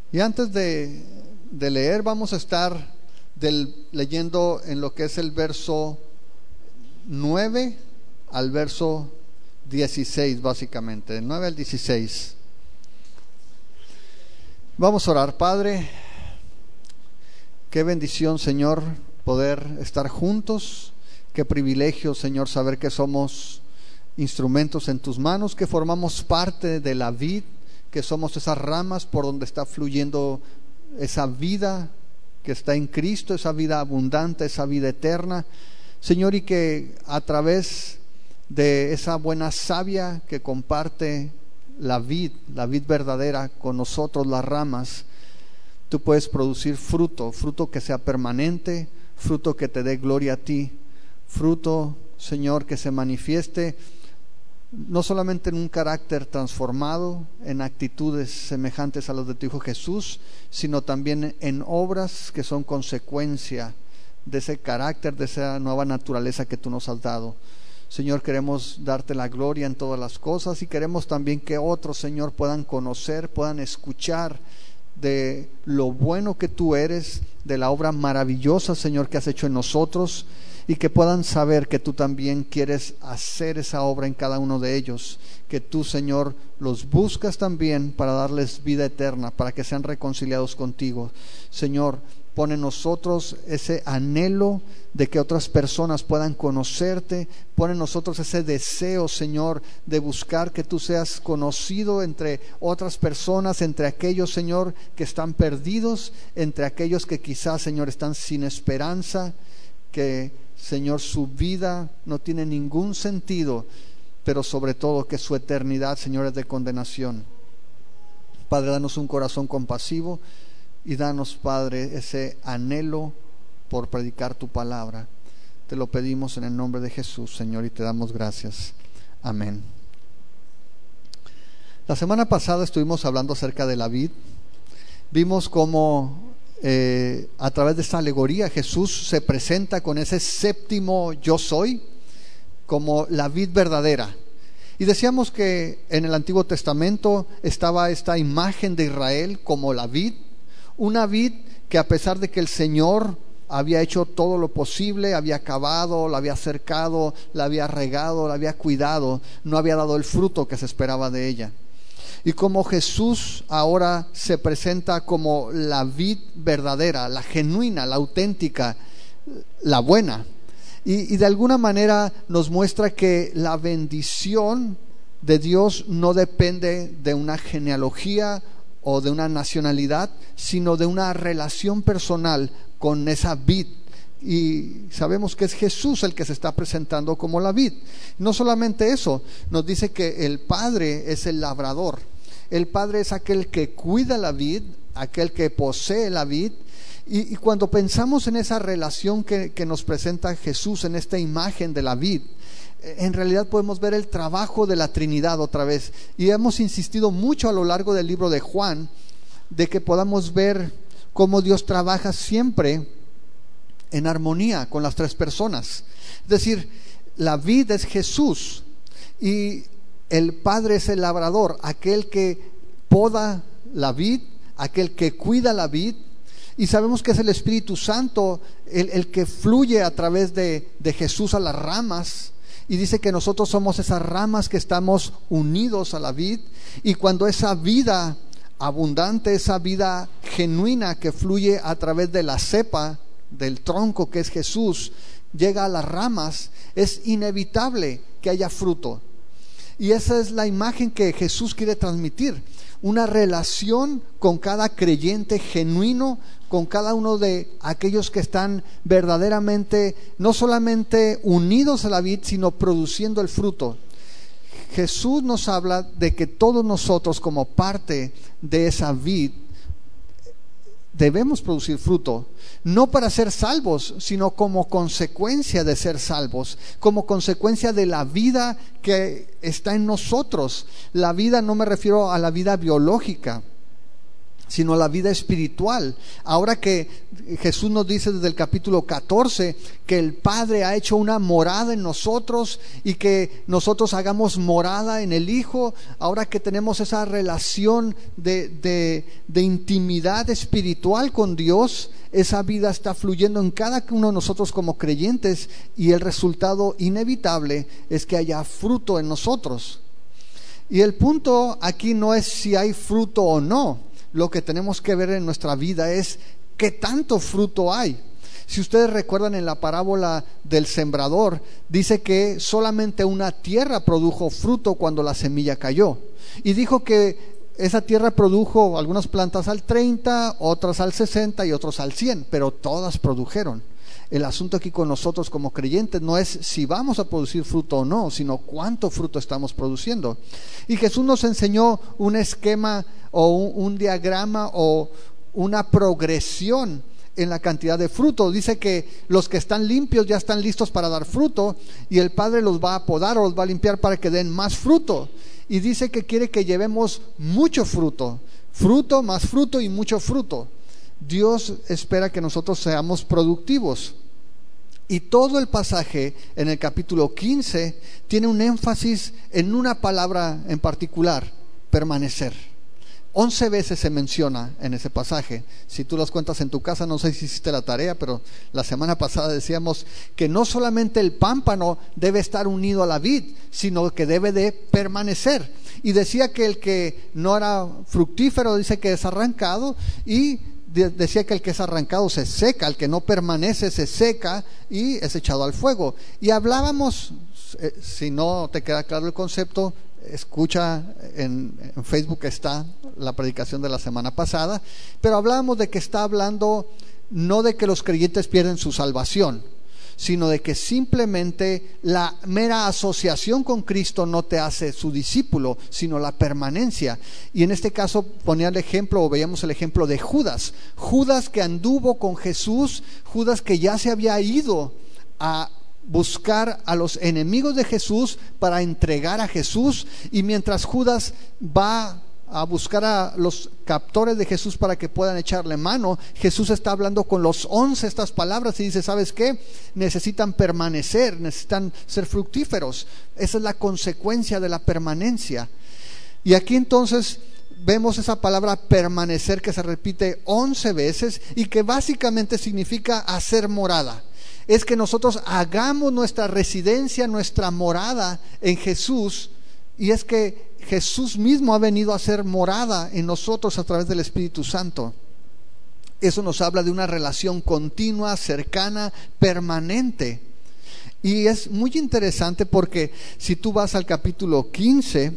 Y antes de leer, vamos a estar leyendo en lo que es el verso 9 al verso 16, básicamente, del 9 al 16. Vamos a orar. Padre, qué bendición, Señor, poder estar juntos. Qué privilegio, Señor, saber que somos instrumentos en tus manos, que formamos parte de la vid, que somos esas ramas por donde está fluyendo esa vida que está en Cristo, esa vida abundante, esa vida eterna, Señor, y que a través de esa buena savia que comparte la vid verdadera con nosotros, las ramas, tú puedes producir fruto que sea permanente, fruto que te dé gloria a ti, fruto, Señor, que se manifieste no solamente en un carácter transformado, en actitudes semejantes a los de tu Hijo Jesús, sino también en obras que son consecuencia de ese carácter, de esa nueva naturaleza que tú nos has dado. Señor, queremos darte la gloria en todas las cosas y queremos también que otros, Señor, puedan conocer, puedan escuchar de lo bueno que tú eres, de la obra maravillosa, Señor, que has hecho en nosotros, y que puedan saber que tú también quieres hacer esa obra en cada uno de ellos, que tú, Señor, los buscas también para darles vida eterna, para que sean reconciliados contigo. Señor, pone en nosotros ese anhelo de que otras personas puedan conocerte, pone en nosotros ese deseo, Señor, de buscar que tú seas conocido entre otras personas, entre aquellos, Señor, que están perdidos, entre aquellos que quizás, Señor, están sin esperanza, que, Señor, su vida no tiene ningún sentido, pero sobre todo que su eternidad, Señor, es de condenación. Padre, danos un corazón compasivo y danos, Padre, ese anhelo por predicar tu palabra. Te lo pedimos en el nombre de Jesús, Señor, y te damos gracias. Amén. La semana pasada estuvimos hablando acerca de la vid. Vimos cómo a través de esta alegoría Jesús se presenta con ese séptimo yo soy como la vid verdadera. Y decíamos que en el Antiguo Testamento estaba esta imagen de Israel como la vid, una vid que, a pesar de que el Señor había hecho todo lo posible, había cavado, la había cercado, la había regado, la había cuidado, no había dado el fruto que se esperaba de ella. Y como Jesús ahora se presenta como la vid verdadera, la genuina, la auténtica, la buena, y de alguna manera nos muestra que la bendición de Dios no depende de una genealogía o de una nacionalidad, sino de una relación personal con esa vid. Y sabemos que es Jesús el que se está presentando como la vid. No solamente eso, nos dice que el Padre es el labrador. El Padre es aquel que cuida la vid, aquel que posee la vid. Y cuando pensamos en esa relación que nos presenta Jesús en esta imagen de la vid, en realidad podemos ver el trabajo de la Trinidad otra vez. Y hemos insistido mucho a lo largo del libro de Juan de que podamos ver cómo Dios trabaja siempre en armonía con las tres personas. Es decir, la vid es Jesús y el Padre es el labrador, aquel que poda la vid, aquel que cuida la vid. Y sabemos que es el Espíritu Santo el que fluye a través de Jesús a las ramas. Y dice que nosotros somos esas ramas que estamos unidos a la vid. Y cuando esa vida abundante, esa vida genuina que fluye a través de la cepa, del tronco que es Jesús, llega a las ramas, es inevitable que haya fruto. Y esa es la imagen que Jesús quiere transmitir, una relación con cada creyente genuino, con cada uno de aquellos que están verdaderamente no solamente unidos a la vid, sino produciendo el fruto. Jesús nos habla de que todos nosotros, como parte de esa vid, debemos producir fruto, no para ser salvos, sino como consecuencia de ser salvos, como consecuencia de la vida que está en nosotros. La vida, no me refiero a la vida biológica, sino la vida espiritual. Ahora que Jesús nos dice desde el capítulo 14 que el Padre ha hecho una morada en nosotros y que nosotros hagamos morada en el Hijo, ahora que tenemos esa relación de intimidad espiritual con Dios, esa vida está fluyendo en cada uno de nosotros como creyentes, y el resultado inevitable es que haya fruto en nosotros. Y el punto aquí no es si hay fruto o no. Lo que tenemos que ver en nuestra vida es qué tanto fruto hay. Si ustedes recuerdan, en la parábola del sembrador, dice que solamente una tierra produjo fruto cuando la semilla cayó. Y dijo que esa tierra produjo algunas plantas al 30, otras al 60 y otros al 100, pero todas produjeron. El asunto aquí con nosotros como creyentes no es si vamos a producir fruto o no, sino cuánto fruto estamos produciendo. Y Jesús nos enseñó un esquema o un diagrama o una progresión en la cantidad de fruto. Dice que los que están limpios ya están listos para dar fruto, y el Padre los va a podar o los va a limpiar para que den más fruto. Y dice que quiere que llevemos mucho fruto, fruto más fruto y mucho fruto. Dios espera que nosotros seamos productivos. Y todo el pasaje en el capítulo 15 tiene un énfasis en una palabra en particular: permanecer. 11 veces se menciona en ese pasaje. Si tú las cuentas en tu casa, no sé si hiciste la tarea, pero la semana pasada decíamos que no solamente el pámpano debe estar unido a la vid, sino que debe de permanecer. Y decía que el que no era fructífero, dice que es arrancado, y decía que el que es arrancado se seca, el que no permanece se seca y es echado al fuego. Y hablábamos, si no te queda claro el concepto, escucha en Facebook, está la predicación de la semana pasada, pero hablábamos de que está hablando no de que los creyentes pierden su salvación, sino de que simplemente la mera asociación con Cristo no te hace su discípulo, sino la permanencia. Y en este caso ponía el ejemplo, o veíamos el ejemplo de Judas, que anduvo con Jesús, Judas que ya se había ido a buscar a los enemigos de Jesús para entregar a Jesús, y mientras Judas va a buscar a los captores de Jesús para que puedan echarle mano, Jesús está hablando con los 11 estas palabras y dice: ¿sabes qué? Necesitan permanecer, necesitan ser fructíferos. Esa es la consecuencia de la permanencia. Y aquí entonces vemos esa palabra permanecer que se repite 11 veces y que básicamente significa hacer morada. Es que nosotros hagamos nuestra residencia, nuestra morada en Jesús, y es que Jesús mismo ha venido a hacer morada en nosotros a través del Espíritu Santo. Eso nos habla de una relación continua, cercana, permanente. Y es muy interesante porque si tú vas al capítulo 15,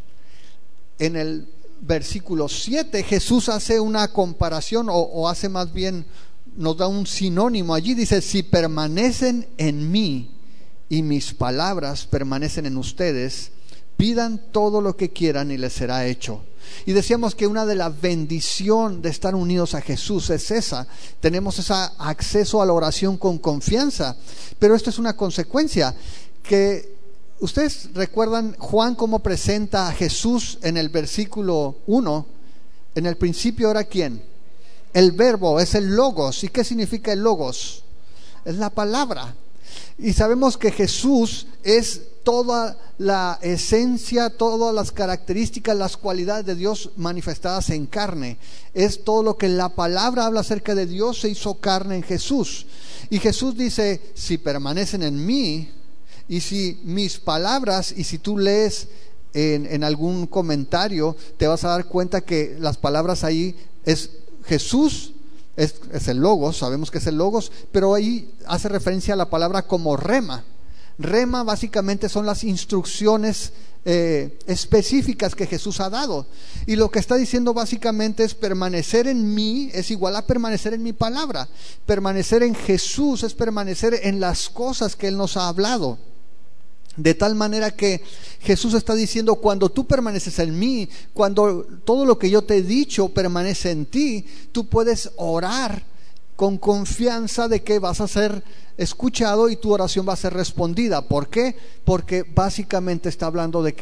en el versículo 7, Jesús hace una comparación, o hace más bien, nos da un sinónimo allí. Dice: si permanecen en mí y mis palabras permanecen en ustedes, pidan todo lo que quieran y les será hecho. Y decíamos que una de las bendiciones de estar unidos a Jesús es esa: tenemos ese acceso a la oración con confianza. Pero esto es una consecuencia. Que ustedes recuerdan Juan cómo presenta a Jesús en el versículo 1. En el principio era ¿quién? El verbo, es el logos. ¿Y qué significa el logos? Es la palabra. Y sabemos que Jesús es toda la esencia, todas las características, las cualidades de Dios manifestadas en carne. Es todo lo que la palabra habla acerca de Dios, se hizo carne en Jesús. Y Jesús dice: si permanecen en mí, y si mis palabras, y si tú lees en algún comentario, te vas a dar cuenta que las palabras ahí es Jesús. Es el logos, sabemos que es el logos, pero ahí hace referencia a la palabra como rema. Rema básicamente son las instrucciones específicas que Jesús ha dado. Y lo que está diciendo básicamente es: permanecer en mí es igual a permanecer en mi palabra. Permanecer en Jesús es permanecer en las cosas que Él nos ha hablado. De tal manera que Jesús está diciendo: cuando tú permaneces en mí, cuando todo lo que yo te he dicho permanece en ti, tú puedes orar con confianza de que vas a ser escuchado y tu oración va a ser respondida. ¿Por qué? Porque básicamente está hablando de que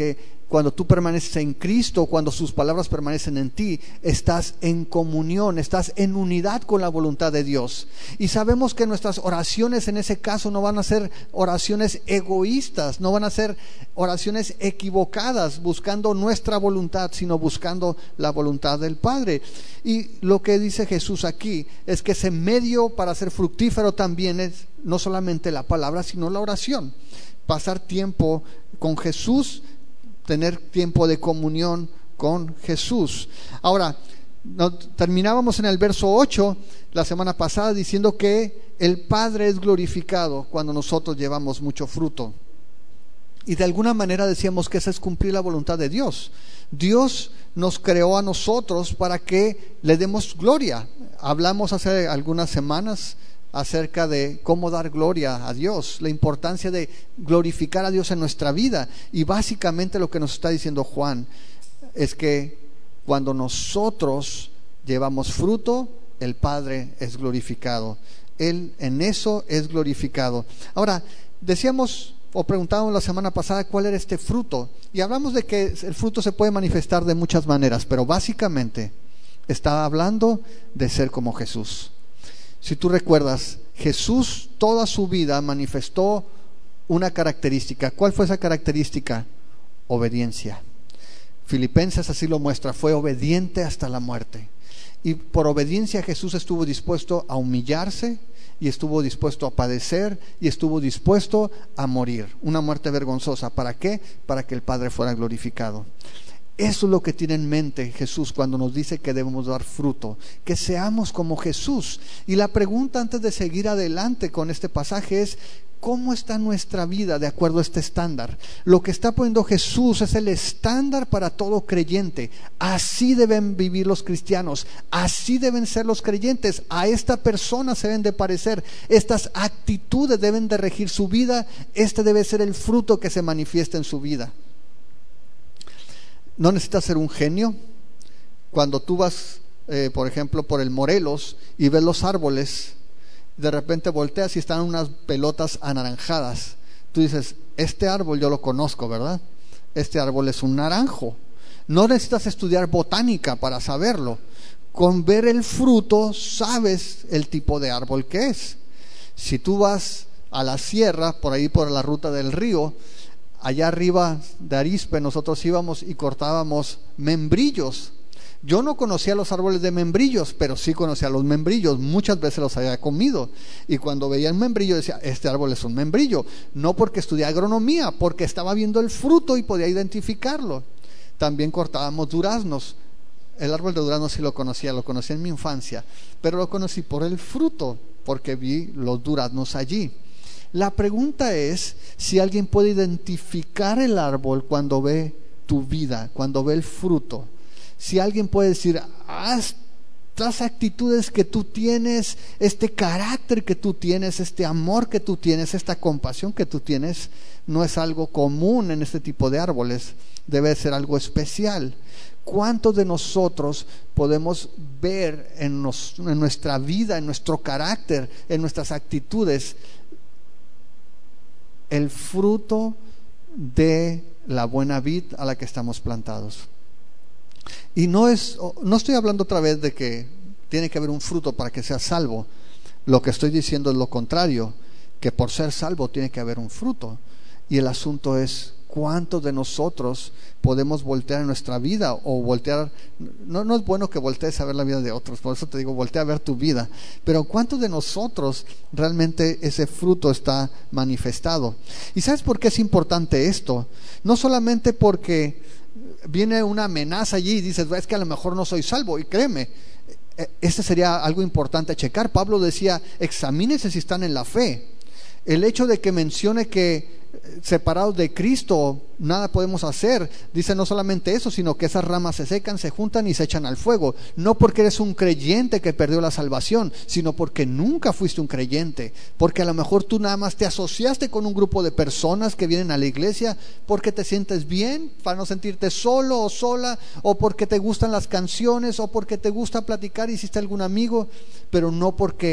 cuando tú permaneces en Cristo, cuando sus palabras permanecen en ti, estás en comunión, estás en unidad con la voluntad de Dios. Y sabemos que nuestras oraciones en ese caso no van a ser oraciones egoístas, no van a ser oraciones equivocadas, buscando nuestra voluntad, sino buscando la voluntad del Padre. Y lo que dice Jesús aquí es que ese medio para ser fructífero también es no solamente la palabra, sino la oración. Pasar tiempo con Jesús, tener tiempo de comunión con Jesús. Ahora, terminábamos en el verso 8 la semana pasada diciendo que el Padre es glorificado cuando nosotros llevamos mucho fruto. Y de alguna manera decíamos que esa es cumplir la voluntad de Dios. Dios nos creó a nosotros para que le demos gloria. Hablamos hace algunas semanas acerca de cómo dar gloria a Dios, la importancia de glorificar a Dios en nuestra vida. Y básicamente lo que nos está diciendo Juan es que cuando nosotros llevamos fruto, el Padre es glorificado. Él en eso es glorificado. Ahora, decíamos o preguntábamos la semana pasada cuál era este fruto, y hablamos de que el fruto se puede manifestar de muchas maneras, pero básicamente está hablando de ser como Jesús. Si tú recuerdas, Jesús toda su vida manifestó una característica. ¿Cuál fue esa característica? Obediencia. Filipenses así lo muestra, fue obediente hasta la muerte. Y por obediencia Jesús estuvo dispuesto a humillarse, y estuvo dispuesto a padecer, y estuvo dispuesto a morir. Una muerte vergonzosa. ¿Para qué? Para que el Padre fuera glorificado. Eso es lo que tiene en mente Jesús cuando nos dice que debemos dar fruto, que seamos como Jesús. Y la pregunta antes de seguir adelante con este pasaje es: ¿cómo está nuestra vida de acuerdo a este estándar? Lo que está poniendo Jesús es el estándar para todo creyente. Así deben vivir los cristianos, así deben ser los creyentes, a esta persona se deben de parecer, estas actitudes deben de regir su vida, este debe ser el fruto que se manifiesta en su vida. No necesitas ser un genio. Cuando tú vas, por ejemplo, por el Morelos y ves los árboles, de repente volteas y están unas pelotas anaranjadas. Tú dices: este árbol yo lo conozco, ¿verdad? Este árbol es un naranjo. No necesitas estudiar botánica para saberlo. Con ver el fruto sabes el tipo de árbol que es. Si tú vas a la sierra, por ahí por la ruta del río, allá arriba de Arizpe nosotros íbamos y cortábamos membrillos. Yo no conocía los árboles de membrillos, pero sí conocía los membrillos. Muchas veces los había comido. Y cuando veía el membrillo decía: este árbol es un membrillo. No porque estudié agronomía, porque estaba viendo el fruto y podía identificarlo. También cortábamos duraznos. El árbol de durazno sí lo conocía en mi infancia, pero lo conocí por el fruto, porque vi los duraznos allí. La pregunta es si alguien puede identificar el árbol cuando ve tu vida, cuando ve el fruto. Si alguien puede decir: estas actitudes que tú tienes, este carácter que tú tienes, este amor que tú tienes, esta compasión que tú tienes, no es algo común en este tipo de árboles, debe ser algo especial. ¿Cuántos de nosotros podemos ver en nuestra vida, en nuestro carácter, en nuestras actitudes, el fruto de la buena vid a la que estamos plantados? Y no estoy hablando otra vez de que tiene que haber un fruto para que seas salvo. Lo que estoy diciendo es lo contrario, que por ser salvo tiene que haber un fruto. Y el asunto es: ¿cuántos de nosotros podemos voltear en nuestra vida? O voltear, no es bueno que voltees a ver la vida de otros, por eso te digo, voltea a ver tu vida. Pero ¿cuántos de nosotros realmente ese fruto está manifestado? ¿Y sabes por qué es importante esto? No solamente porque viene una amenaza allí y dices: es que a lo mejor no soy salvo. Y créeme, este sería algo importante a checar. Pablo decía: examínense si están en la fe. El hecho de que mencione que separados de Cristo nada podemos hacer, dice no solamente eso, sino que esas ramas se secan, se juntan y se echan al fuego. No porque eres un creyente que perdió la salvación, sino porque nunca fuiste un creyente, porque a lo mejor tú nada más te asociaste con un grupo de personas que vienen a la iglesia porque te sientes bien, para no sentirte solo o sola, o porque te gustan las canciones, o porque te gusta platicar y hiciste algún amigo, pero no porque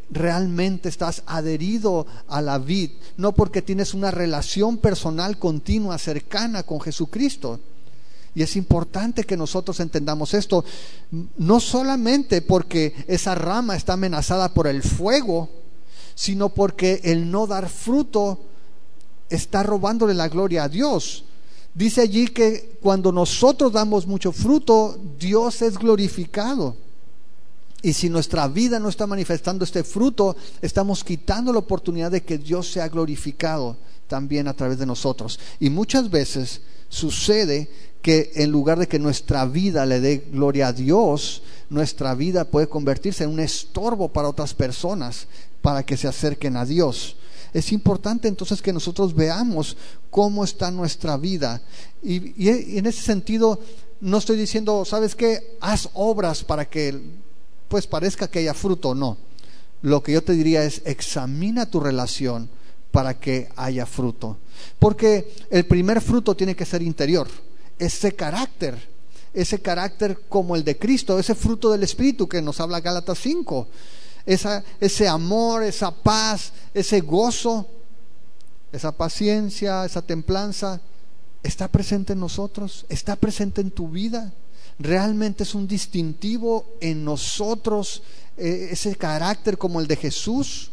realmente estás adherido a la vid, no porque tienes una relación personal continua, cercana con Jesucristo. Y es importante que nosotros entendamos esto, no solamente porque esa rama está amenazada por el fuego, sino porque el no dar fruto está robándole la gloria a Dios. Dice allí que cuando nosotros damos mucho fruto, Dios es glorificado. Y si nuestra vida no está manifestando este fruto, estamos quitando la oportunidad de que Dios sea glorificado también a través de nosotros. Y muchas veces sucede que en lugar de que nuestra vida le dé gloria a Dios, nuestra vida puede convertirse en un estorbo para otras personas, para que se acerquen a Dios. Es importante entonces que nosotros veamos cómo está nuestra vida. Y en ese sentido, no estoy diciendo, ¿sabes qué? Haz obras para que pues parezca que haya fruto. No. Lo que yo te diría es, examina tu relación para que haya fruto. Porque el primer fruto tiene que ser interior. Ese carácter como el de Cristo, ese fruto del Espíritu que nos habla Gálatas 5. Ese amor, esa paz, ese gozo, esa paciencia, esa templanza, está presente en nosotros, está presente en tu vida. Realmente es un distintivo en nosotros, ese carácter como el de Jesús.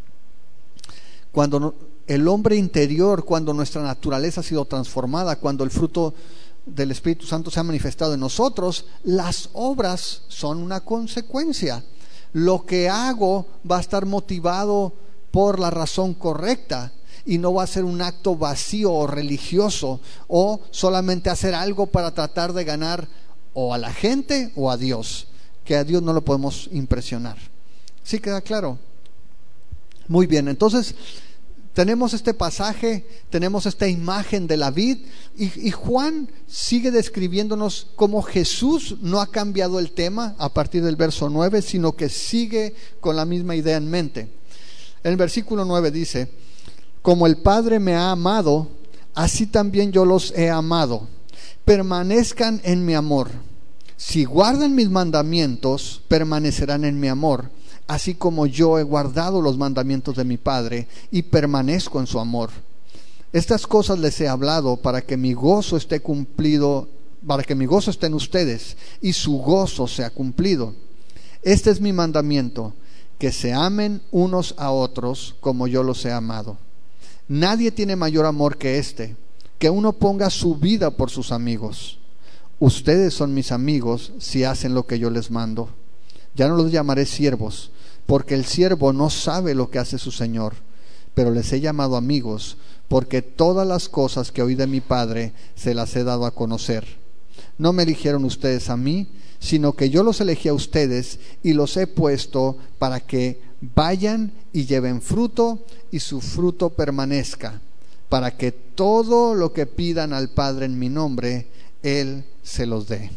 Cuando el hombre interior, cuando nuestra naturaleza ha sido transformada, cuando el fruto del Espíritu Santo se ha manifestado en nosotros, las obras son una consecuencia. Lo que hago va a estar motivado por la razón correcta y no va a ser un acto vacío o religioso, o solamente hacer algo para tratar de ganar o a la gente o a Dios, que a Dios no lo podemos impresionar. ¿Sí queda claro? Muy bien, entonces tenemos este pasaje, tenemos esta imagen de la vid, y Juan sigue describiéndonos cómo Jesús no ha cambiado el tema a partir del verso 9, sino que sigue con la misma idea en mente. En el versículo 9 dice: como el Padre me ha amado, así también yo los he amado. Permanezcan en mi amor. Si guardan mis mandamientos, permanecerán en mi amor, así como yo he guardado los mandamientos de mi Padre y permanezco en su amor. Estas cosas les he hablado para que mi gozo esté cumplido, para que mi gozo esté en ustedes y su gozo sea cumplido. Este es mi mandamiento, que se amen unos a otros como yo los he amado. Nadie tiene mayor amor que este, que uno ponga su vida por sus amigos. Ustedes son mis amigos si hacen lo que yo les mando. Ya no los llamaré siervos, porque el siervo no sabe lo que hace su señor, pero les he llamado amigos, porque todas las cosas que oí de mi Padre se las he dado a conocer. No me eligieron ustedes a mí, sino que yo los elegí a ustedes y los he puesto para que vayan y lleven fruto y su fruto permanezca, para que todo lo que pidan al Padre en mi nombre, Él se los dé.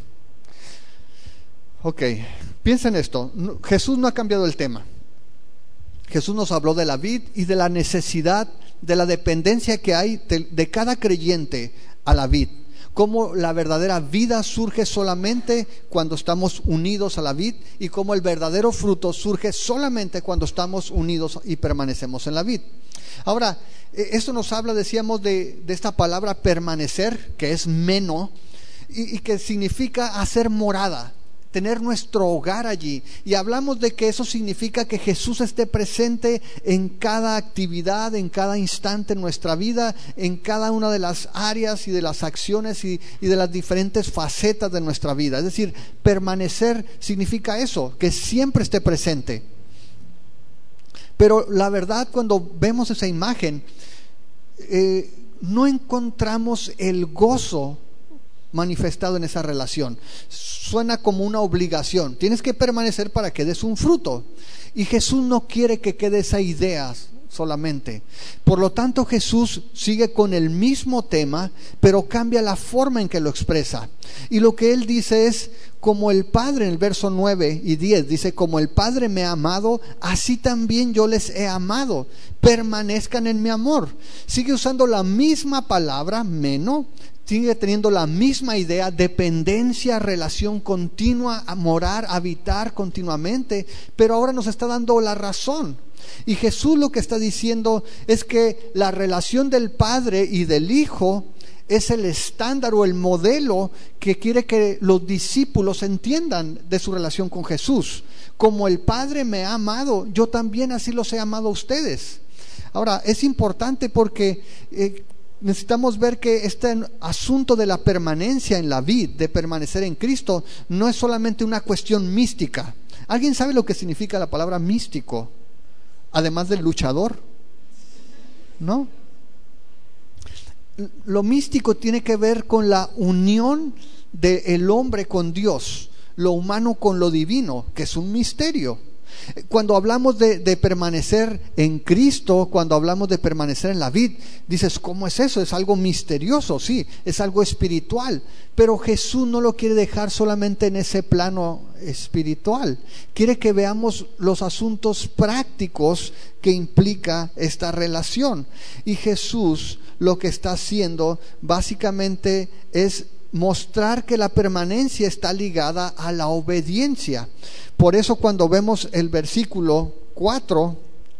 Ok, piensa en esto. Jesús no ha cambiado el tema. Jesús nos habló de la vid y de la necesidad, de la dependencia que hay de cada creyente a la vid. Cómo la verdadera vida surge solamente cuando estamos unidos a la vid, y cómo el verdadero fruto surge solamente cuando estamos unidos y permanecemos en la vid. Ahora, esto nos habla, decíamos, de esta palabra permanecer, que es meno, y que significa hacer morada, tener nuestro hogar allí. Y hablamos de que eso significa que Jesús esté presente en cada actividad, en cada instante en nuestra vida, en cada una de las áreas y de las acciones y de las diferentes facetas de nuestra vida. Es decir, permanecer significa eso, que siempre esté presente. Pero la verdad, cuando vemos esa imagen, no encontramos el gozo manifestado en esa relación. Suena como una obligación. Tienes que permanecer para que des un fruto. Y Jesús no quiere que quede esa idea solamente. Por lo tanto, Jesús sigue con el mismo tema, pero cambia la forma en que lo expresa. Y lo que Él dice es, como el Padre, en el verso 9 y 10, dice: como el Padre me ha amado, así también yo les he amado. Permanezcan en mi amor. Sigue usando la misma palabra, meno, sigue teniendo la misma idea: dependencia, relación continua, morar, habitar continuamente, pero ahora nos está dando la razón. Y Jesús lo que está diciendo es que la relación del Padre y del Hijo es el estándar o el modelo que quiere que los discípulos entiendan de su relación con Jesús. Como el Padre me ha amado, yo también así los he amado a ustedes. Ahora, es importante porque necesitamos ver que este asunto de la permanencia en la vid, de permanecer en Cristo, no es solamente una cuestión mística. ¿Alguien sabe lo que significa la palabra místico? Además del luchador, ¿no? Lo místico tiene que ver con la unión del hombre con Dios, lo humano con lo divino, que es un misterio. Cuando hablamos de permanecer en Cristo, cuando hablamos de permanecer en la vid, dices, ¿cómo es eso? Es algo misterioso, sí, es algo espiritual, pero Jesús no lo quiere dejar solamente en ese plano espiritual. Quiere que veamos los asuntos prácticos que implica esta relación. Y Jesús lo que está haciendo básicamente es mostrar que la permanencia está ligada a la obediencia. Por eso cuando vemos el versículo 4,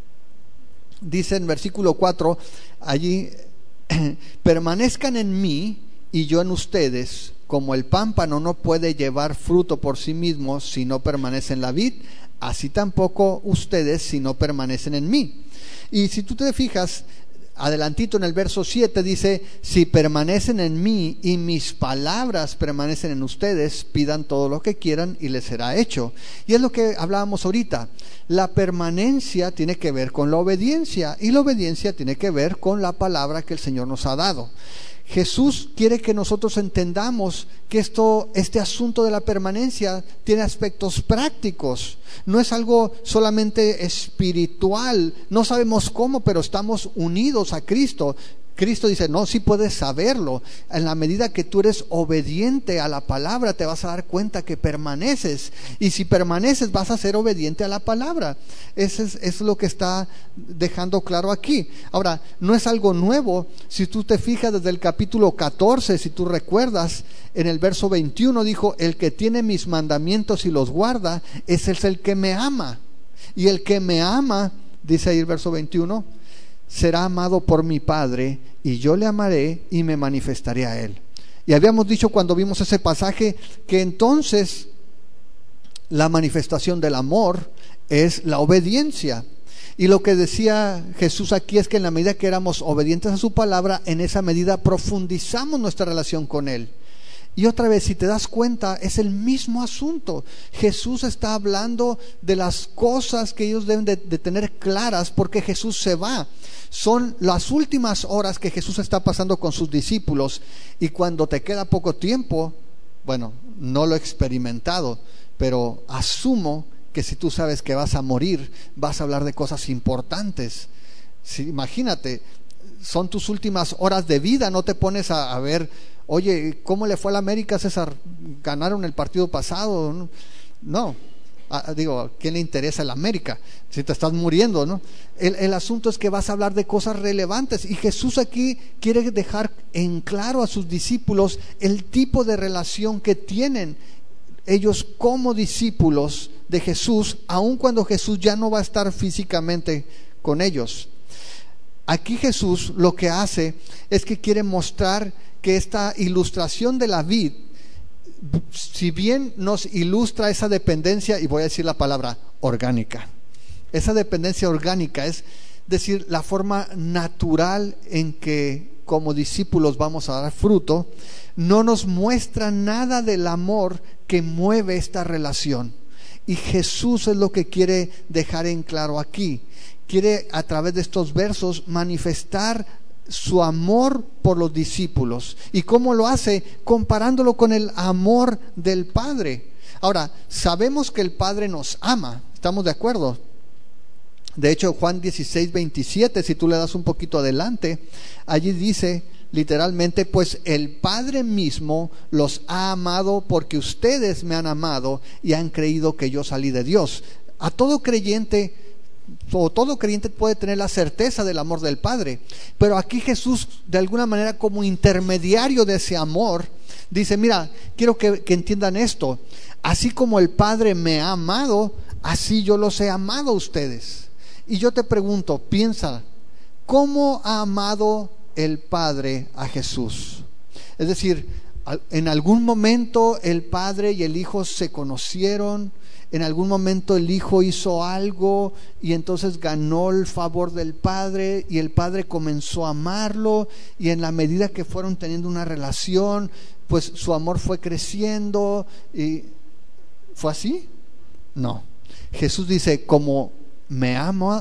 dice en versículo 4 allí: permanezcan en mí y yo en ustedes, como el pámpano no puede llevar fruto por sí mismo si no permanece en la vid, así tampoco ustedes si no permanecen en mí. Y si tú te fijas, adelantito en el verso 7 dice: si permanecen en mí y mis palabras permanecen en ustedes, pidan todo lo que quieran y les será hecho. Y es lo que hablábamos ahorita. La permanencia tiene que ver con la obediencia, y la obediencia tiene que ver con la palabra que el Señor nos ha dado. Jesús quiere que nosotros entendamos que este asunto de la permanencia tiene aspectos prácticos. No es algo solamente espiritual. No sabemos cómo, pero estamos unidos a Cristo. Cristo dice, no, sí puedes saberlo. En la medida que tú eres obediente a la palabra, te vas a dar cuenta que permaneces. Y si permaneces, vas a ser obediente a la palabra. Eso es lo que está dejando claro aquí. Ahora, no es algo nuevo. Si tú te fijas desde el capítulo 14, si tú recuerdas, en el verso 21 dijo: el que tiene mis mandamientos y los guarda, ese es el que me ama. Y el que me ama, dice ahí el verso 21, será amado por mi Padre, y yo le amaré y me manifestaré a él. Y habíamos dicho cuando vimos ese pasaje que entonces la manifestación del amor es la obediencia. Y lo que decía Jesús aquí es que en la medida que éramos obedientes a su palabra, en esa medida profundizamos nuestra relación con él. Y otra vez, si te das cuenta, es el mismo asunto. Jesús está hablando de las cosas que ellos deben de tener claras, porque Jesús se va. Son las últimas horas que Jesús está pasando con sus discípulos, y cuando te queda poco tiempo, bueno, no lo he experimentado, pero asumo que si tú sabes que vas a morir, vas a hablar de cosas importantes. Sí, imagínate, son tus últimas horas de vida, no te pones a ver, oye, ¿cómo le fue a la América, César? ¿Ganaron el partido pasado? No. Digo, ¿quién le interesa el América? Si te estás muriendo, ¿no? El asunto es que vas a hablar de cosas relevantes, y Jesús aquí quiere dejar en claro a sus discípulos el tipo de relación que tienen ellos como discípulos de Jesús, aun cuando Jesús ya no va a estar físicamente con ellos. Aquí Jesús lo que hace es que quiere mostrar que esta ilustración de la vid, si bien nos ilustra esa dependencia, y voy a decir la palabra orgánica, esa dependencia orgánica, es decir, la forma natural en que como discípulos vamos a dar fruto, no nos muestra nada del amor que mueve esta relación. Y Jesús es lo que quiere dejar en claro aquí. Quiere a través de estos versos manifestar su amor por los discípulos. ¿Y cómo lo hace? Comparándolo con el amor del Padre. Ahora, sabemos que el Padre nos ama, ¿estamos de acuerdo? De hecho, Juan 16:27, si tú le das un poquito adelante, allí dice literalmente: pues el Padre mismo los ha amado porque ustedes me han amado y han creído que yo salí de Dios. A todo creyente o todo creyente puede tener la certeza del amor del Padre, pero aquí Jesús, de alguna manera, como intermediario de ese amor, dice: mira, quiero que entiendan esto. Así como el Padre me ha amado, así yo los he amado a ustedes. Y yo te pregunto, piensa, ¿cómo ha amado el Padre a Jesús? Es decir, en algún momento el Padre y el Hijo se conocieron, en algún momento el Hijo hizo algo y entonces ganó el favor del Padre, y el Padre comenzó a amarlo, y en la medida que fueron teniendo una relación, pues su amor fue creciendo. ¿Y fue así? No. Jesús dice: como me amó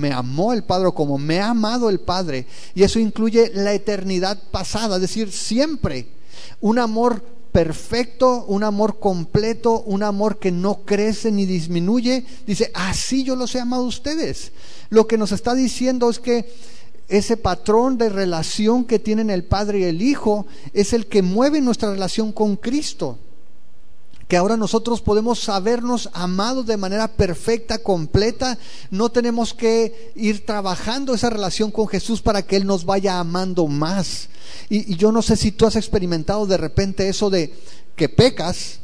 el Padre, o como me ha amado el Padre, y eso incluye la eternidad pasada, es decir, siempre. Un amor perfecto, un amor completo, un amor que no crece ni disminuye. Dice: así yo los he amado a ustedes. Lo que nos está diciendo es que ese patrón de relación que tienen el Padre y el Hijo es el que mueve nuestra relación con Cristo, que ahora nosotros podemos sabernos amados de manera perfecta, completa. No tenemos que ir trabajando esa relación con Jesús para que Él nos vaya amando más. Y yo no sé si tú has experimentado de repente eso de que pecas.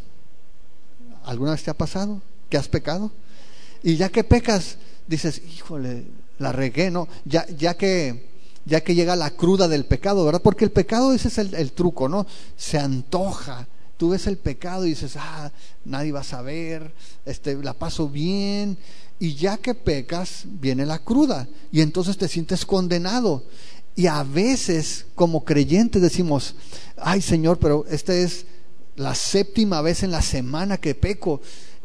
¿Alguna vez te ha pasado que has pecado? Y ya que pecas, dices: híjole, la regué, ¿no? Ya que llega la cruda del pecado, ¿verdad? Porque el pecado, ese es el truco, ¿no? Se antoja. Tú ves el pecado y dices: nadie va a saber, la paso bien. Y ya que pecas, viene la cruda, y entonces te sientes condenado. Y a veces, como creyentes, decimos: ay, Señor, pero esta es la 7ª vez en la semana que peco,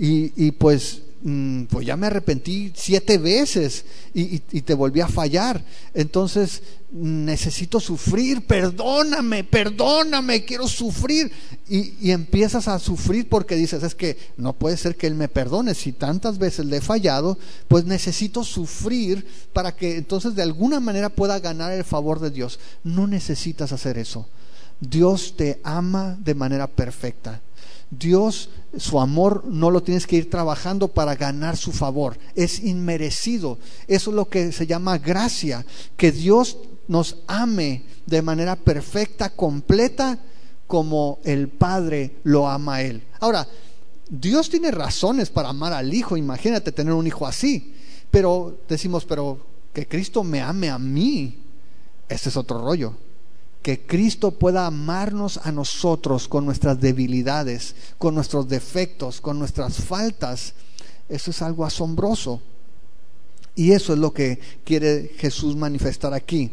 y pues ya me arrepentí 7 veces y te volví a fallar. Entonces necesito sufrir, perdóname, quiero sufrir. Y empiezas a sufrir porque dices: es que no puede ser que Él me perdone, si tantas veces le he fallado, pues necesito sufrir para que entonces de alguna manera pueda ganar el favor de Dios. No necesitas hacer eso. Dios te ama de manera perfecta. Dios, su amor no lo tienes que ir trabajando para ganar su favor, es inmerecido. Eso es lo que se llama gracia, que Dios nos ame de manera perfecta, completa, como el Padre lo ama a Él. Ahora, Dios tiene razones para amar al Hijo. Imagínate tener un hijo así. Pero decimos: pero que Cristo me ame a mí, ese es otro rollo. Que Cristo pueda amarnos a nosotros con nuestras debilidades, con nuestros defectos, con nuestras faltas, eso es algo asombroso. Y eso es lo que quiere Jesús manifestar aquí.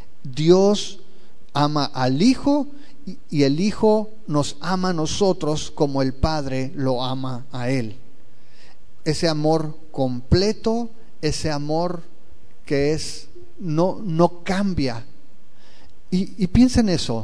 Dios ama al Hijo, y el Hijo nos ama a nosotros como el Padre lo ama a Él. Ese amor completo, ese amor que no cambia. Y piensa en eso.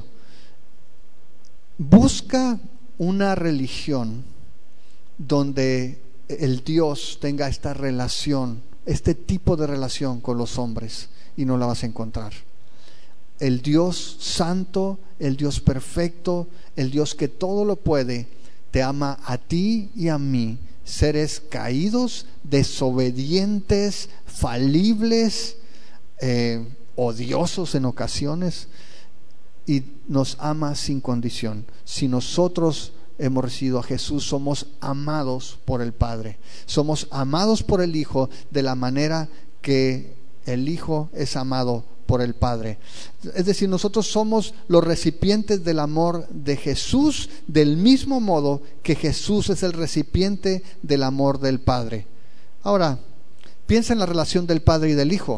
Busca una religión donde el Dios tenga esta relación, este tipo de relación con los hombres, y no la vas a encontrar. El Dios santo, el Dios perfecto, el Dios que todo lo puede, te ama a ti y a mí, seres caídos, desobedientes, falibles, odiosos en ocasiones, y nos ama sin condición. Si nosotros hemos recibido a Jesús, somos amados por el Padre, somos amados por el Hijo de la manera que el Hijo es amado por el Padre. Es decir, nosotros somos los recipientes del amor de Jesús, del mismo modo que Jesús es el recipiente del amor del Padre. Ahora, piensa en la relación del Padre y del Hijo.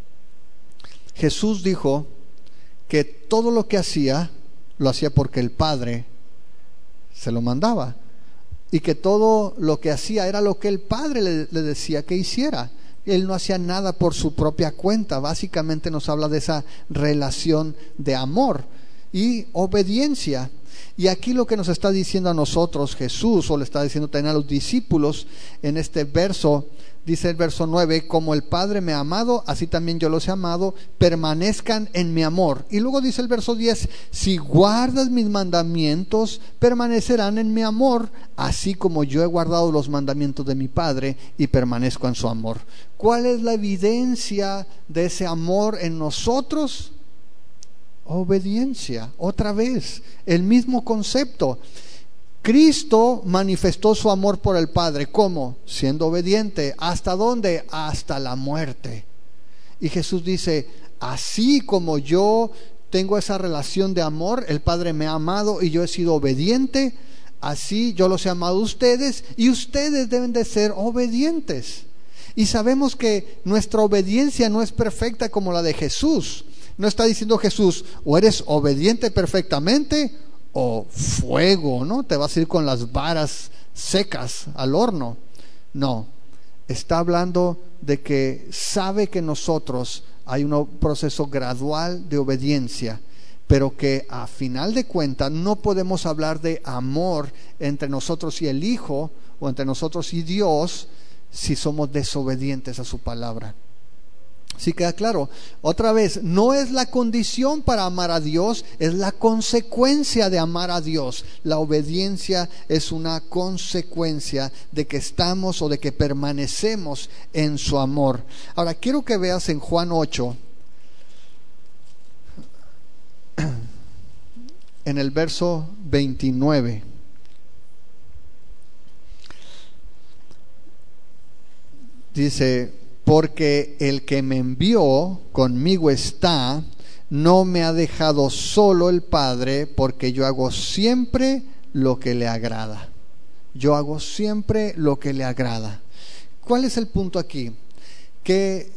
Jesús dijo que todo lo que hacía, lo hacía porque el Padre se lo mandaba, y que todo lo que hacía era lo que el Padre le decía que hiciera. Él no hacía nada por su propia cuenta. Básicamente nos habla de esa relación de amor y obediencia. Y aquí lo que nos está diciendo a nosotros Jesús, o le está diciendo también a los discípulos en este verso dice el verso 9, como el Padre me ha amado, así también yo los he amado, permanezcan en mi amor. Y luego dice el verso 10, si guardas mis mandamientos, permanecerán en mi amor, así como yo he guardado los mandamientos de mi Padre y permanezco en su amor. ¿Cuál es la evidencia de ese amor en nosotros? Obediencia. Otra vez, el mismo concepto. Cristo manifestó su amor por el Padre. ¿Cómo? Siendo obediente. ¿Hasta dónde? Hasta la muerte. Y Jesús dice, así como yo tengo esa relación de amor, el Padre me ha amado y yo he sido obediente, así yo los he amado a ustedes y ustedes deben de ser obedientes. Y sabemos que nuestra obediencia no es perfecta como la de Jesús. No está diciendo Jesús, o eres obediente perfectamente o fuego, ¿no? Te vas a ir con las varas secas al horno. No, está hablando de que sabe que nosotros hay un proceso gradual de obediencia, pero que a final de cuentas no podemos hablar de amor entre nosotros y el Hijo o entre nosotros y Dios si somos desobedientes a su palabra. ¿Sí queda claro? Otra vez, no es la condición para amar a Dios, es la consecuencia de amar a Dios. La obediencia es una consecuencia de que estamos o de que permanecemos en su amor. Ahora, quiero que veas en Juan 8, en el verso 29. Dice, porque el que me envió conmigo está, no me ha dejado solo el Padre, porque yo hago siempre lo que le agrada. Yo hago siempre lo que le agrada. ¿Cuál es el punto aquí? Que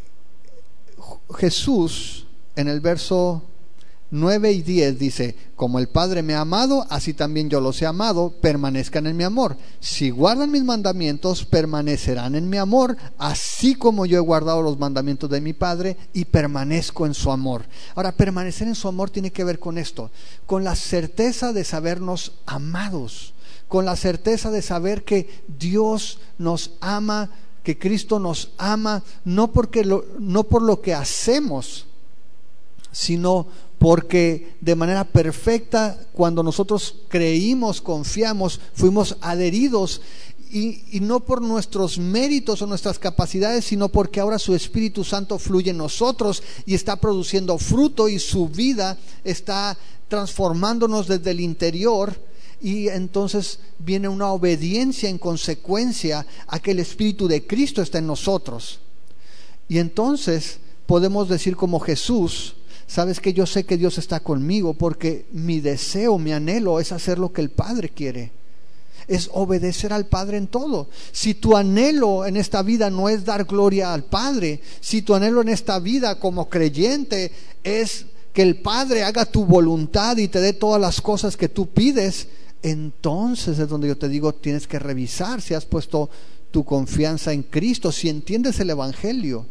Jesús en el verso 9 y 10 dice, como el Padre me ha amado, así también yo los he amado, permanezcan en mi amor. Si guardan mis mandamientos, permanecerán en mi amor, así como yo he guardado los mandamientos de mi Padre y permanezco en su amor. Ahora, permanecer en su amor tiene que ver con esto, con la certeza de sabernos amados, con la certeza de saber que Dios nos ama, que Cristo nos ama, no por lo que hacemos, sino porque de manera perfecta, cuando nosotros creímos, confiamos, fuimos adheridos, y no por nuestros méritos o nuestras capacidades, sino porque ahora su Espíritu Santo fluye en nosotros y está produciendo fruto, y su vida está transformándonos desde el interior. Y entonces viene una obediencia en consecuencia a que el Espíritu de Cristo está en nosotros. Y entonces podemos decir como Jesús, sabes que yo sé que Dios está conmigo, porque mi deseo, mi anhelo es hacer lo que el Padre quiere, es obedecer al Padre en todo. Si tu anhelo en esta vida no es dar gloria al Padre, si tu anhelo en esta vida como creyente es que el Padre haga tu voluntad y te dé todas las cosas que tú pides, entonces es donde yo te digo, tienes que revisar si has puesto tu confianza en Cristo, si entiendes el Evangelio.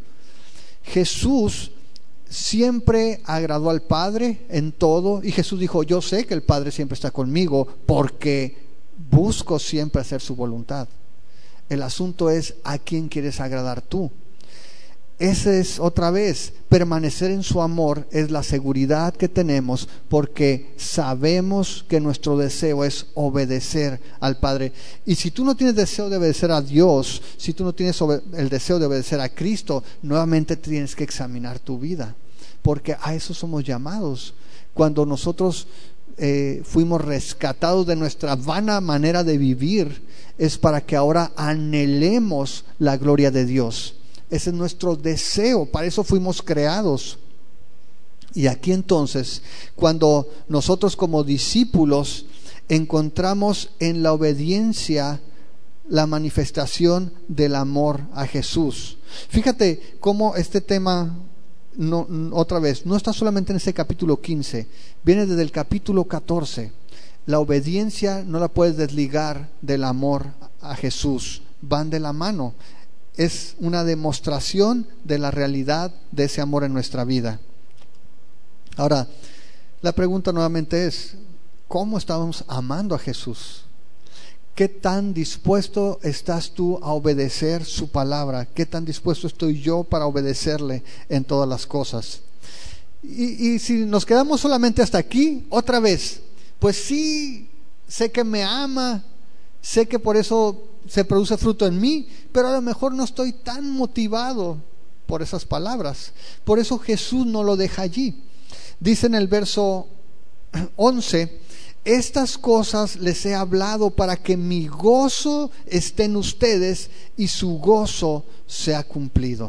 Jesús siempre agradó al Padre en todo, y Jesús dijo, yo sé que el Padre siempre está conmigo porque busco siempre hacer su voluntad. El asunto es a quién quieres agradar tú. Ese es, otra vez, permanecer en su amor es la seguridad que tenemos, porque sabemos que nuestro deseo es obedecer al Padre. Y si tú no tienes deseo de obedecer a Dios, si tú no tienes el deseo de obedecer a Cristo, nuevamente tienes que examinar tu vida, porque a eso somos llamados. Cuando nosotros fuimos rescatados de nuestra vana manera de vivir, es para que ahora anhelemos la gloria de Dios. Ese es nuestro deseo, para eso fuimos creados. Y aquí entonces, cuando nosotros como discípulos encontramos en la obediencia la manifestación del amor a Jesús. Fíjate cómo este tema, otra vez, no está solamente en ese capítulo 15, viene desde el capítulo 14. La obediencia no la puedes desligar del amor a Jesús, van de la mano. Es una demostración de la realidad de ese amor en nuestra vida. Ahora, la pregunta nuevamente es, ¿cómo estamos amando a Jesús? ¿Qué tan dispuesto estás tú a obedecer su palabra? ¿Qué tan dispuesto estoy yo para obedecerle en todas las cosas? Y si nos quedamos solamente hasta aquí, otra vez, pues sí, sé que me ama, sé que por eso se produce fruto en mí, pero a lo mejor no estoy tan motivado por esas palabras. Por eso Jesús no lo deja allí. Dice en el verso 11: estas cosas les he hablado para que mi gozo esté en ustedes y su gozo sea cumplido.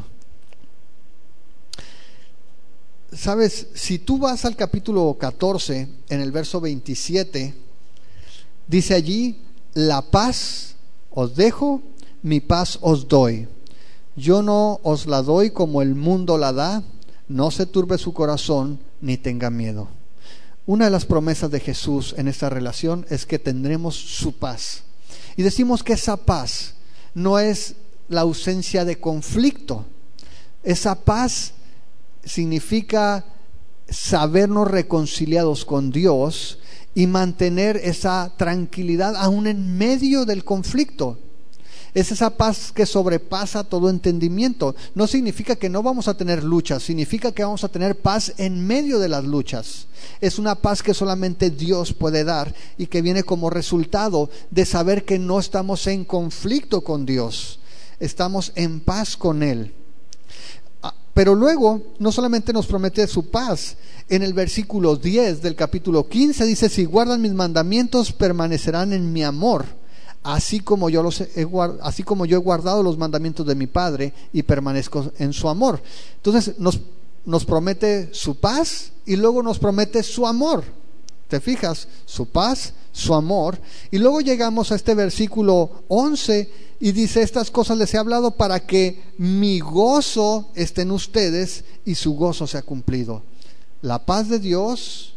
Sabes, si tú vas al capítulo 14, en el verso 27, dice allí: la paz os dejo, mi paz os doy. Yo no os la doy como el mundo la da, no se turbe su corazón ni tenga miedo. Una de las promesas de Jesús en esta relación es que tendremos su paz. Y decimos que esa paz no es la ausencia de conflicto. Esa paz significa sabernos reconciliados con Dios y mantener esa tranquilidad aún en medio del conflicto. Es esa paz que sobrepasa todo entendimiento. No significa que no vamos a tener luchas, significa que vamos a tener paz en medio de las luchas. Es una paz que solamente Dios puede dar y que viene como resultado de saber que no estamos en conflicto con Dios, estamos en paz con Él. Pero luego no solamente nos promete su paz. En el versículo 10 del capítulo 15 dice: si guardan mis mandamientos, permanecerán en mi amor, así como yo he guardado los mandamientos de mi Padre y permanezco en su amor. Entonces nos promete su paz y luego nos promete su amor. ¿Te fijas? Su paz, su amor. Y luego llegamos a este versículo 11 y dice: estas cosas les he hablado para que mi gozo esté en ustedes y su gozo sea cumplido. La paz de Dios,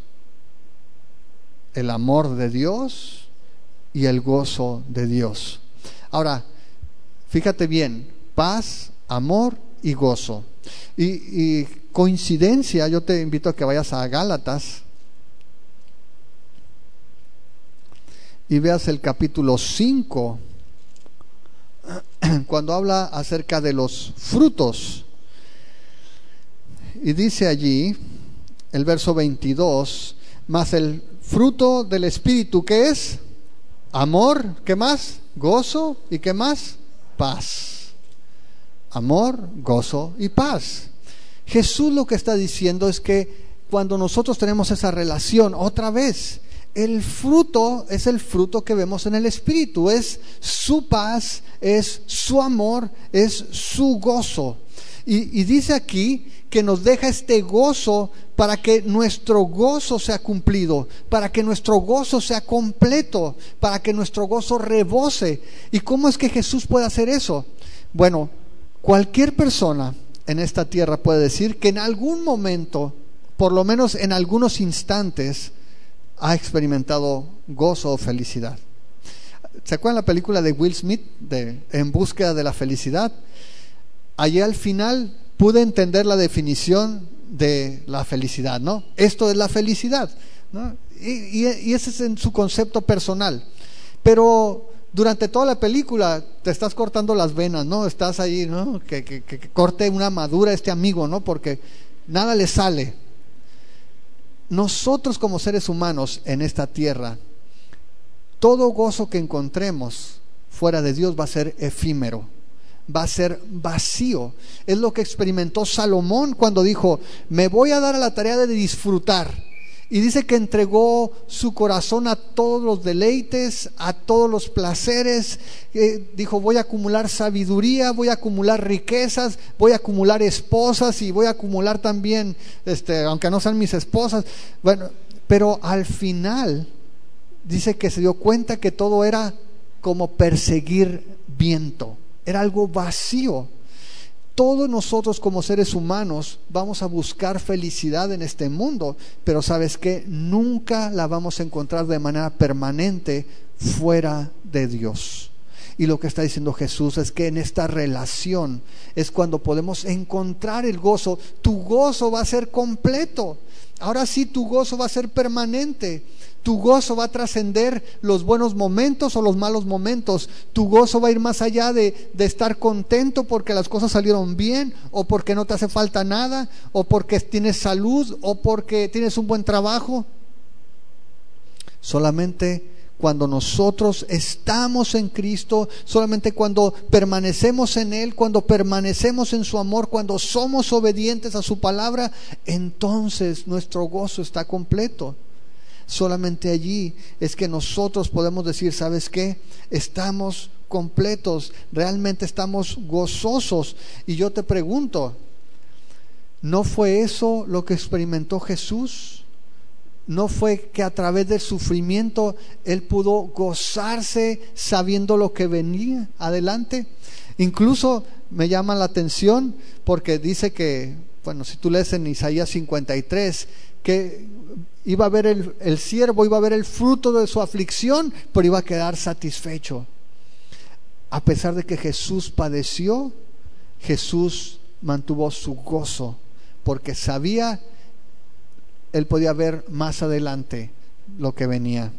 el amor de Dios y el gozo de Dios. Ahora, fíjate bien: paz, amor y gozo. Y coincidencia, yo te invito a que vayas a Gálatas y veas el capítulo 5, cuando habla acerca de los frutos. Y dice allí, el verso 22: mas el fruto del Espíritu, ¿qué es? Amor, ¿qué más? Gozo, ¿y qué más? Paz. Amor, gozo y paz. Jesús lo que está diciendo es que cuando nosotros tenemos esa relación, otra vez, el fruto es el fruto que vemos en el Espíritu, es su paz, es su amor, es su gozo. Y dice aquí que nos deja este gozo para que nuestro gozo sea cumplido, para que nuestro gozo sea completo, para que nuestro gozo rebose. ¿Y cómo es que Jesús puede hacer eso? Bueno, cualquier persona en esta tierra puede decir que en algún momento, por lo menos en algunos instantes, ha experimentado gozo o felicidad. ¿Se acuerdan la película de Will Smith, de En búsqueda de la felicidad? Allí al final pude entender la definición de la felicidad, ¿no? Esto es la felicidad, ¿no? Y ese es en su concepto personal. Pero durante toda la película te estás cortando las venas, ¿no? Estás ahí, ¿no? Que corte una madura este amigo, ¿no? Porque nada le sale. Nosotros como seres humanos en esta tierra, todo gozo que encontremos fuera de Dios va a ser efímero, va a ser vacío. Es lo que experimentó Salomón cuando dijo: me voy a dar a la tarea de disfrutar. Y dice que entregó su corazón a todos los deleites, a todos los placeres. Dijo: voy a acumular sabiduría, voy a acumular riquezas, voy a acumular esposas y voy a acumular también, aunque no sean mis esposas. Bueno, pero al final dice que se dio cuenta que todo era como perseguir viento, era algo vacío. Todos nosotros como seres humanos vamos a buscar felicidad en este mundo, pero ¿sabes qué? Nunca la vamos a encontrar de manera permanente fuera de Dios. Y lo que está diciendo Jesús es que en esta relación es cuando podemos encontrar el gozo. Tu gozo va a ser completo. Ahora sí, tu gozo va a ser permanente. Tu gozo va a trascender los buenos momentos o los malos momentos. Tu gozo va a ir más allá de estar contento porque las cosas salieron bien, o porque no te hace falta nada, o porque tienes salud, o porque tienes un buen trabajo. Solamente cuando nosotros estamos en Cristo, solamente cuando permanecemos en Él, cuando permanecemos en su amor, cuando somos obedientes a su palabra, entonces nuestro gozo está completo. Solamente allí es que nosotros podemos decir, ¿sabes qué? Estamos completos, realmente estamos gozosos. Y yo te pregunto, ¿no fue eso lo que experimentó Jesús? ¿No fue que a través del sufrimiento Él pudo gozarse sabiendo lo que venía adelante? Incluso me llama la atención porque dice que, bueno, si tú lees en Isaías 53, que iba a ver el siervo, iba a ver el fruto de su aflicción, pero iba a quedar satisfecho. A pesar de que Jesús padeció, Jesús mantuvo su gozo, porque sabía, Él podía ver más adelante lo que venía.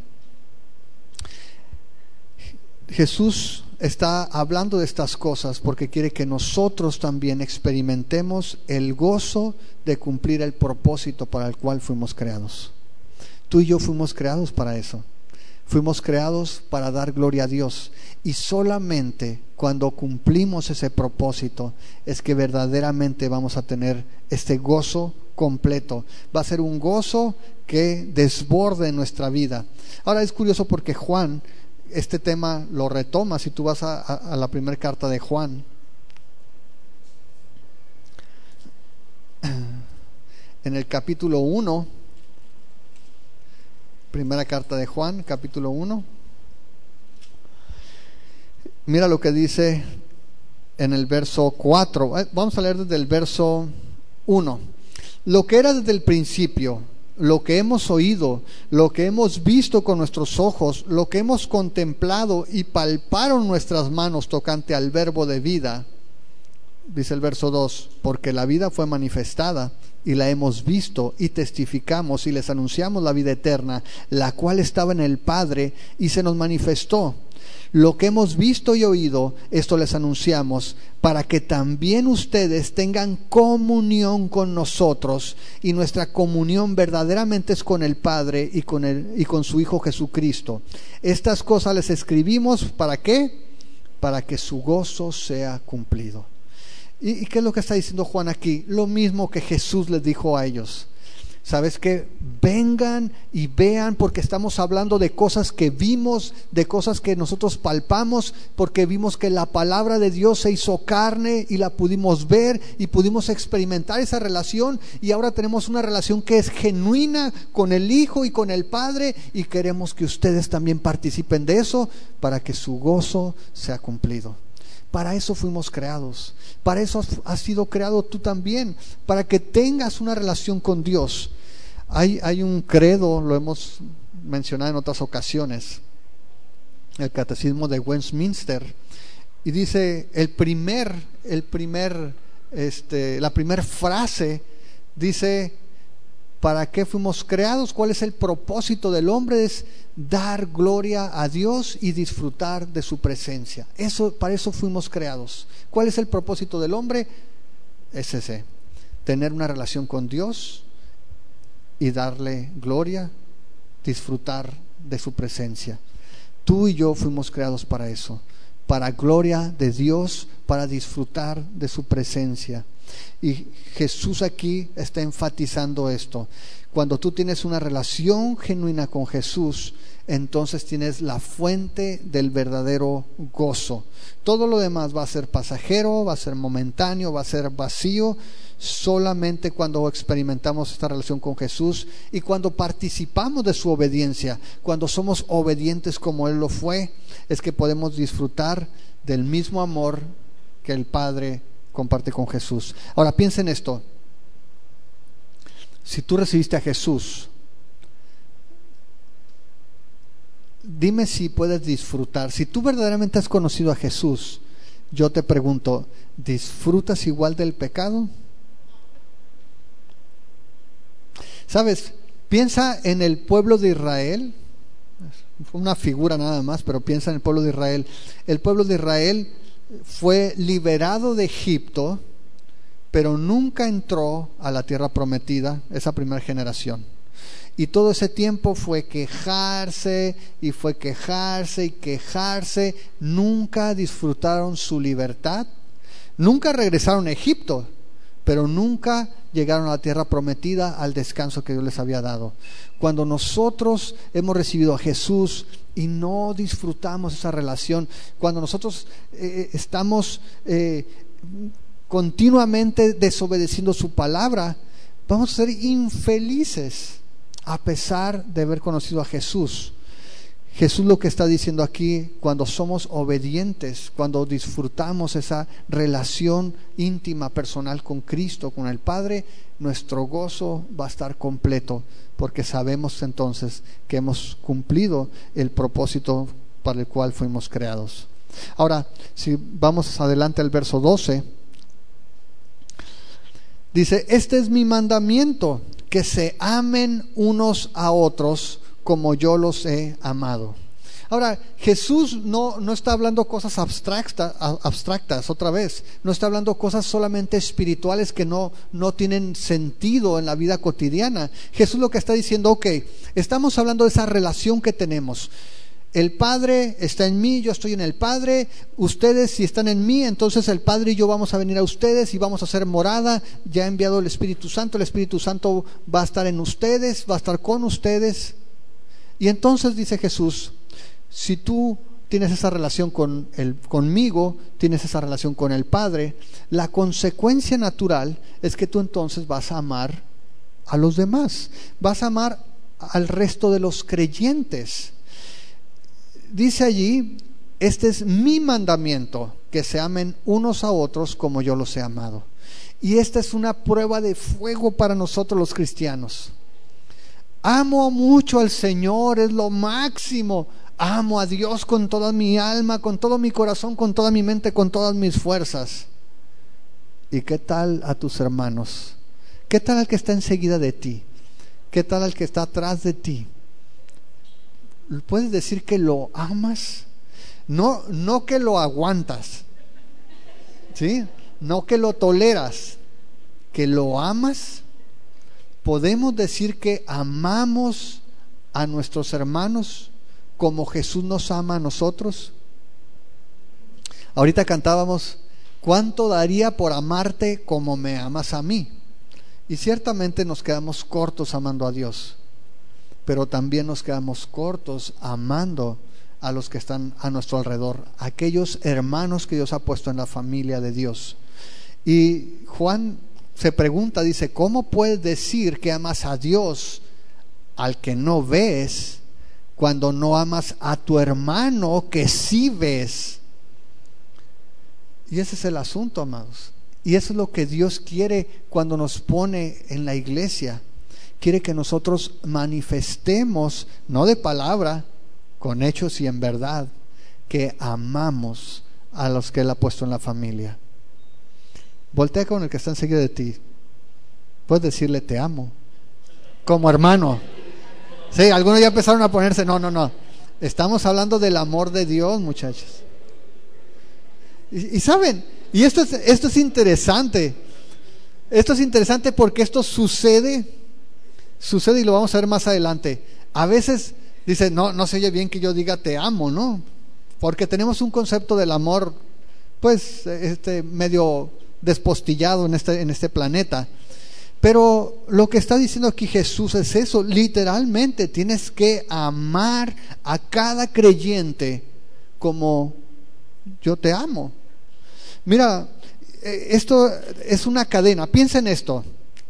Jesús está hablando de estas cosas porque quiere que nosotros también experimentemos el gozo de cumplir el propósito para el cual fuimos creados. Tú y yo fuimos creados para eso. Fuimos creados para dar gloria a Dios, y solamente cuando cumplimos ese propósito es que verdaderamente vamos a tener este gozo completo. Va a ser un gozo que desborde nuestra vida. Ahora es curioso porque Juan este tema lo retoma. Si tú vas a la primera carta de Juan, en el capítulo 1, primera carta de Juan, capítulo 1, mira lo que dice en el verso 4. Vamos a leer desde el verso 1. Lo que era desde el principio, lo que hemos oído, lo que hemos visto con nuestros ojos, lo que hemos contemplado y palparon nuestras manos tocante al verbo de vida. Dice el verso 2, porque la vida fue manifestada y la hemos visto y testificamos y les anunciamos la vida eterna, la cual estaba en el Padre y se nos manifestó. Lo que hemos visto y oído, esto les anunciamos, para que también ustedes tengan comunión con nosotros, y nuestra comunión verdaderamente es con el Padre y con su Hijo Jesucristo. Estas cosas les escribimos, ¿para qué? Para que su gozo sea cumplido. ¿Y qué es lo que está diciendo Juan aquí? Lo mismo que Jesús les dijo a ellos. ¿Sabes qué? Vengan y vean, porque estamos hablando de cosas que vimos, de cosas que nosotros palpamos, porque vimos que la palabra de Dios se hizo carne y la pudimos ver y pudimos experimentar esa relación, y ahora tenemos una relación que es genuina con el Hijo y con el Padre, y queremos que ustedes también participen de eso para que su gozo sea cumplido. Para eso fuimos creados, para eso has sido creado tú también, para que tengas una relación con Dios. Hay un credo, lo hemos mencionado en otras ocasiones, el Catecismo de Westminster, y dice la primera frase dice: ¿para qué fuimos creados? ¿Cuál es el propósito del hombre? Es dar gloria a Dios y disfrutar de su presencia. Para eso fuimos creados. ¿Cuál es el propósito del hombre? Es ese: tener una relación con Dios y darle gloria, disfrutar de su presencia. Tú y yo fuimos creados para eso, para gloria de Dios, para disfrutar de su presencia. Y Jesús aquí está enfatizando esto. Cuando tú tienes una relación genuina con Jesús, entonces tienes la fuente del verdadero gozo. Todo lo demás va a ser pasajero, va a ser momentáneo, va a ser vacío. Solamente cuando experimentamos esta relación con Jesús y cuando participamos de su obediencia, cuando somos obedientes como Él lo fue, es que podemos disfrutar del mismo amor que el Padre comparte con Jesús. Ahora piensa en esto: si tú recibiste a Jesús, dime si puedes disfrutar. Si tú verdaderamente has conocido a Jesús, yo te pregunto, ¿disfrutas igual del pecado? ¿Sabes? Piensa en el pueblo de Israel. Una figura nada más, pero piensa en el pueblo de Israel. El pueblo de Israel fue liberado de Egipto, pero nunca entró a la tierra prometida, esa primera generación. Y todo ese tiempo fue quejarse y fue quejarse y quejarse. Nunca disfrutaron su libertad. Nunca regresaron a Egipto, pero nunca llegaron a la tierra prometida, al descanso que Dios les había dado. Cuando nosotros hemos recibido a Jesús y no disfrutamos esa relación, cuando nosotros estamos continuamente desobedeciendo su palabra, vamos a ser infelices a pesar de haber conocido a Jesús. Jesús lo que está diciendo aquí, cuando somos obedientes, cuando disfrutamos esa relación íntima, personal con Cristo, con el Padre, nuestro gozo va a estar completo, porque sabemos entonces que hemos cumplido el propósito para el cual fuimos creados. Ahora, si vamos adelante al verso 12, dice: este es mi mandamiento, que se amen unos a otros como yo los he amado. Ahora, Jesús no está hablando cosas abstractas otra vez. No está hablando cosas solamente espirituales que no tienen sentido en la vida cotidiana. Jesús lo que está diciendo, ok, estamos hablando de esa relación que tenemos. El Padre está en mí, yo estoy en el Padre. Ustedes, si están en mí, entonces el Padre y yo vamos a venir a ustedes y vamos a hacer morada. Ya ha enviado el Espíritu Santo va a estar en ustedes, va a estar con ustedes. Y entonces dice Jesús, si tú tienes esa relación conmigo, tienes esa relación con el Padre, la consecuencia natural es que tú entonces vas a amar a los demás, vas a amar al resto de los creyentes. Dice allí: este es mi mandamiento, que se amen unos a otros como yo los he amado. Y esta es una prueba de fuego para nosotros los cristianos. Amo mucho al Señor, es lo máximo. Amo a Dios con toda mi alma, con todo mi corazón, con toda mi mente, con todas mis fuerzas. ¿Y qué tal a tus hermanos? ¿Qué tal al que está enseguida de ti? ¿Qué tal al que está atrás de ti? ¿Puedes decir que lo amas? No que lo aguantas, ¿sí? No que lo toleras, que lo amas. ¿Podemos decir que amamos a nuestros hermanos como Jesús nos ama a nosotros? Ahorita cantábamos: ¿cuánto daría por amarte como me amas a mí? Y ciertamente nos quedamos cortos amando a Dios, pero también nos quedamos cortos amando a los que están a nuestro alrededor, aquellos hermanos que Dios ha puesto en la familia de Dios. Y Juan se pregunta, dice: ¿cómo puedes decir que amas a Dios al que no ves, cuando no amas a tu hermano que sí ves? Y ese es el asunto, amados. Y eso es lo que Dios quiere cuando nos pone en la iglesia. Quiere que nosotros manifestemos, no de palabra, con hechos y en verdad, que amamos a los que Él ha puesto en la familia. Voltea con el que está enseguida de ti. Puedes decirle: te amo, como hermano. Sí, algunos ya empezaron a ponerse, no. Estamos hablando del amor de Dios, muchachos. Y saben, y esto es interesante. Esto es interesante porque esto sucede y lo vamos a ver más adelante. A veces dice: no se oye bien que yo diga te amo, ¿no? Porque tenemos un concepto del amor, pues, medio despostillado en este planeta. Pero lo que está diciendo aquí Jesús es eso: literalmente tienes que amar a cada creyente como yo te amo. Mira, esto es una cadena. Piensa en esto.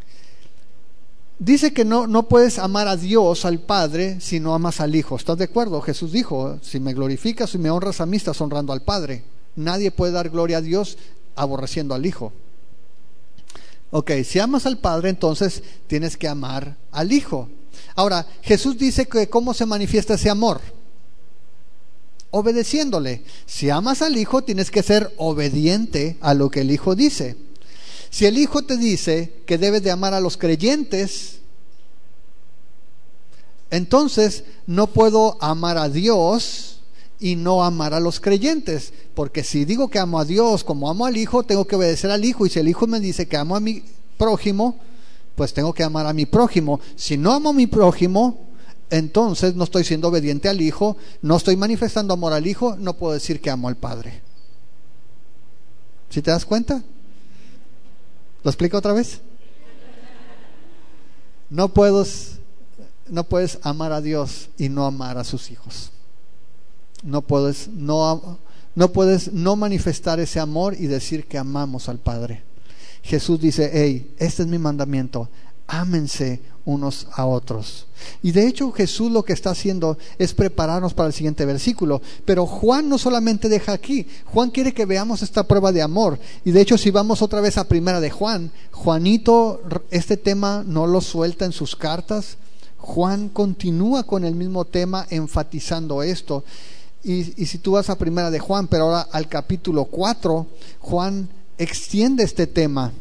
Dice que no puedes amar a Dios, al Padre, si no amas al Hijo. ¿Estás de acuerdo? Jesús dijo: si me glorificas y me honras a mí, estás honrando al Padre. Nadie puede dar gloria a Dios aborreciendo al Hijo. Ok, si amas al Padre, entonces tienes que amar al Hijo. Ahora, Jesús dice que ¿cómo se manifiesta ese amor? Obedeciéndole. Si amas al Hijo, tienes que ser obediente a lo que el Hijo dice. Si el Hijo te dice que debes de amar a los creyentes, Entonces no puedo amar a Dios y no amar a los creyentes, porque si digo que amo a Dios como amo al Hijo, tengo que obedecer al Hijo, y si el Hijo me dice que amo a mi prójimo, pues tengo que amar a mi prójimo. Si no amo a mi prójimo, entonces no estoy siendo obediente al Hijo, no estoy manifestando amor al Hijo, no puedo decir que amo al Padre. ¿Sí te das cuenta? ¿Lo explico otra vez? No puedes amar a Dios y no amar a sus hijos. No puedes no manifestar ese amor y decir que amamos al Padre. Jesús dice: hey, este es mi mandamiento, ámense unos a otros. Y de hecho Jesús lo que está haciendo es prepararnos para el siguiente versículo. Pero Juan no solamente deja aquí, Juan quiere que veamos esta prueba de amor. Y de hecho, si vamos otra vez a primera de Juan, Juanito este tema no lo suelta en sus cartas. Juan continúa con el mismo tema, enfatizando esto. Y si tú vas a primera de Juan, pero ahora al capítulo 4, Juan extiende este tema.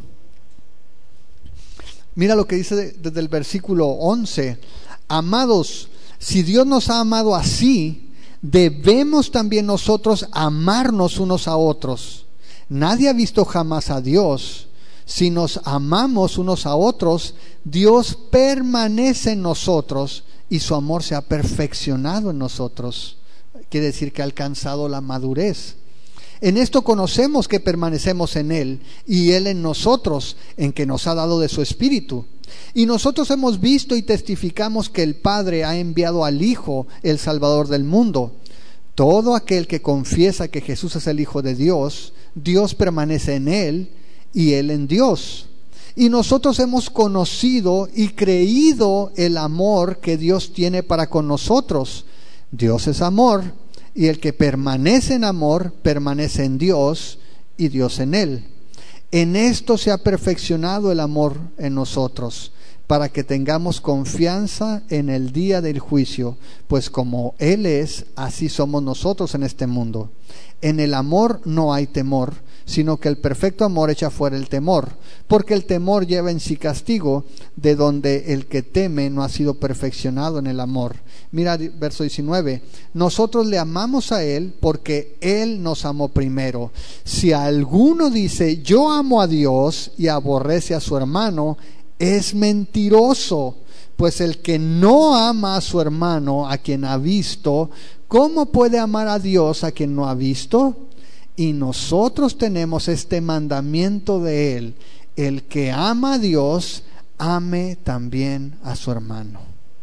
Mira lo que dice desde el versículo 11: amados, si Dios nos ha amado así, debemos también nosotros amarnos unos a otros. Nadie ha visto jamás a Dios. Si nos amamos unos a otros, Dios permanece en nosotros y su amor se ha perfeccionado en nosotros. Quiere decir que ha alcanzado la madurez. En esto conocemos que permanecemos en Él y Él en nosotros, en que nos ha dado de su Espíritu. Y nosotros hemos visto y testificamos que el Padre ha enviado al Hijo, el Salvador del mundo. Todo aquel que confiesa que Jesús es el Hijo de Dios, Dios permanece en Él y Él en Dios. Y nosotros hemos conocido y creído el amor que Dios tiene para con nosotros. Dios es amor, y el que permanece en amor permanece en Dios y Dios en él. En esto se ha perfeccionado el amor en nosotros, para que tengamos confianza en el día del juicio, pues como Él es, así somos nosotros en este mundo. En el amor no hay temor, sino que el perfecto amor echa fuera el temor, porque el temor lleva en sí castigo, de donde el que teme no ha sido perfeccionado en el amor. Mira verso 19: nosotros le amamos a Él porque Él nos amó primero. Si alguno dice yo amo a Dios y aborrece a su hermano, es mentiroso, pues el que no ama a su hermano a quien ha visto, ¿cómo puede amar a Dios a quien no ha visto? Y nosotros tenemos este mandamiento de Él: el que ama a Dios, ame también a su hermano.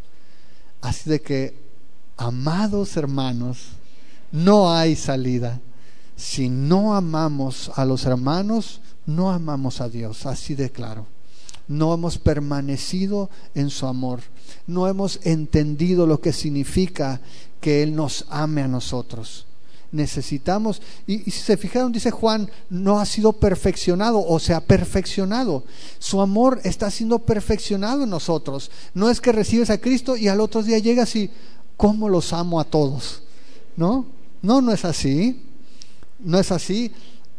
Así de que, amados hermanos, no hay salida. Si no amamos a los hermanos, no amamos a Dios, así de claro. No hemos permanecido en su amor, no hemos entendido lo que significa que Él nos ame a nosotros. Necesitamos, y si se fijaron, dice Juan, no ha sido perfeccionado, o se ha perfeccionado. Su amor está siendo perfeccionado en nosotros. No es que recibes a Cristo y al otro día llegas y ¿cómo los amo a todos? No es así. No es así.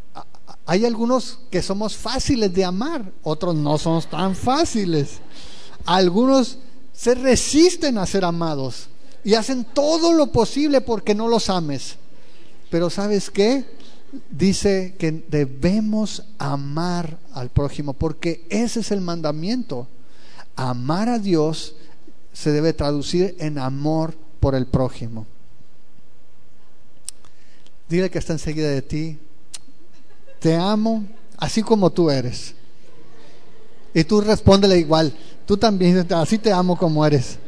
Hay algunos que somos fáciles de amar, otros no somos tan fáciles. Algunos se resisten a ser amados y hacen todo lo posible porque no los ames. Pero ¿sabes qué? Dice que debemos amar al prójimo, porque ese es el mandamiento. Amar a Dios se debe traducir en amor por el prójimo. Dile que está enseguida de ti: te amo así como tú eres. Y tú respóndele igual: tú también, así te amo como eres.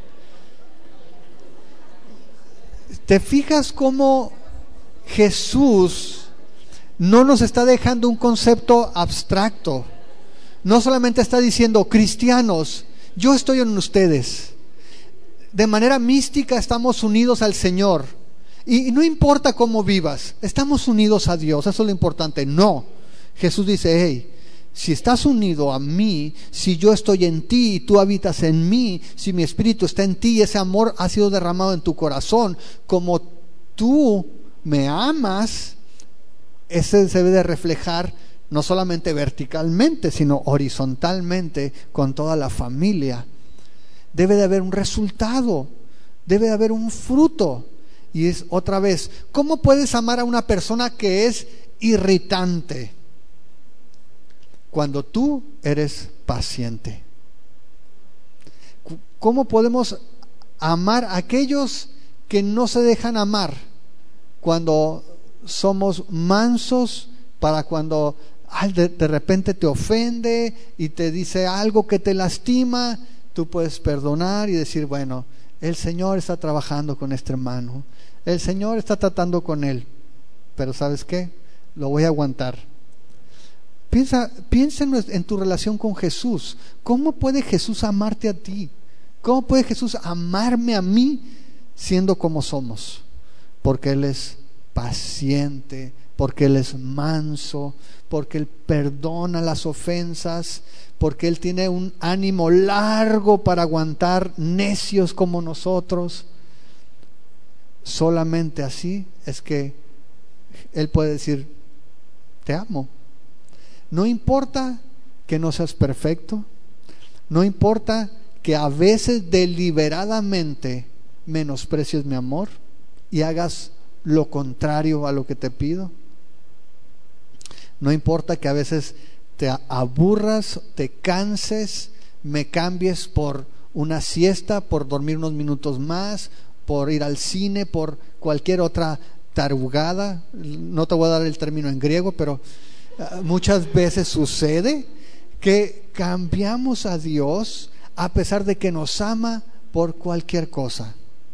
¿Te fijas cómo Jesús no nos está dejando un concepto abstracto? No solamente está diciendo: cristianos, yo estoy en ustedes. De manera mística estamos unidos al Señor. Y no importa cómo vivas, estamos unidos a Dios, eso es lo importante. No, Jesús dice: hey, si estás unido a mí, si yo estoy en ti y tú habitas en mí, si mi espíritu está en ti y ese amor ha sido derramado en tu corazón, como tú me amas, ese se debe de reflejar no solamente verticalmente, sino horizontalmente con toda la familia. debe de haber un resultado, debe de haber un fruto. Y es otra vez, ¿cómo puedes amar a una persona que es irritante cuando tú eres paciente? ¿Cómo podemos amar a aquellos que no se dejan amar cuando somos mansos para cuando de repente te ofende y te dice algo que te lastima? Tú puedes perdonar y decir, bueno, el Señor está trabajando con este hermano, el Señor está tratando con él, pero ¿sabes qué? Lo voy a aguantar. Piensa en tu relación con Jesús. ¿Cómo puede Jesús amarte a ti? ¿Cómo puede Jesús amarme a mí siendo como somos? Porque Él es paciente, porque Él es manso, porque Él perdona las ofensas, porque Él tiene un ánimo largo para aguantar necios como nosotros. Solamente así es que Él puede decir, te amo. No importa que no seas perfecto, no importa que a veces deliberadamente menosprecies mi amor y hagas lo contrario a lo que te pido. No importa que a veces te aburras, te canses, me cambies por una siesta, por dormir unos minutos más, por ir al cine, por cualquier otra tarugada. No te voy a dar el término en griego, pero muchas veces sucede que cambiamos a Dios a pesar de que nos ama por cualquier cosa.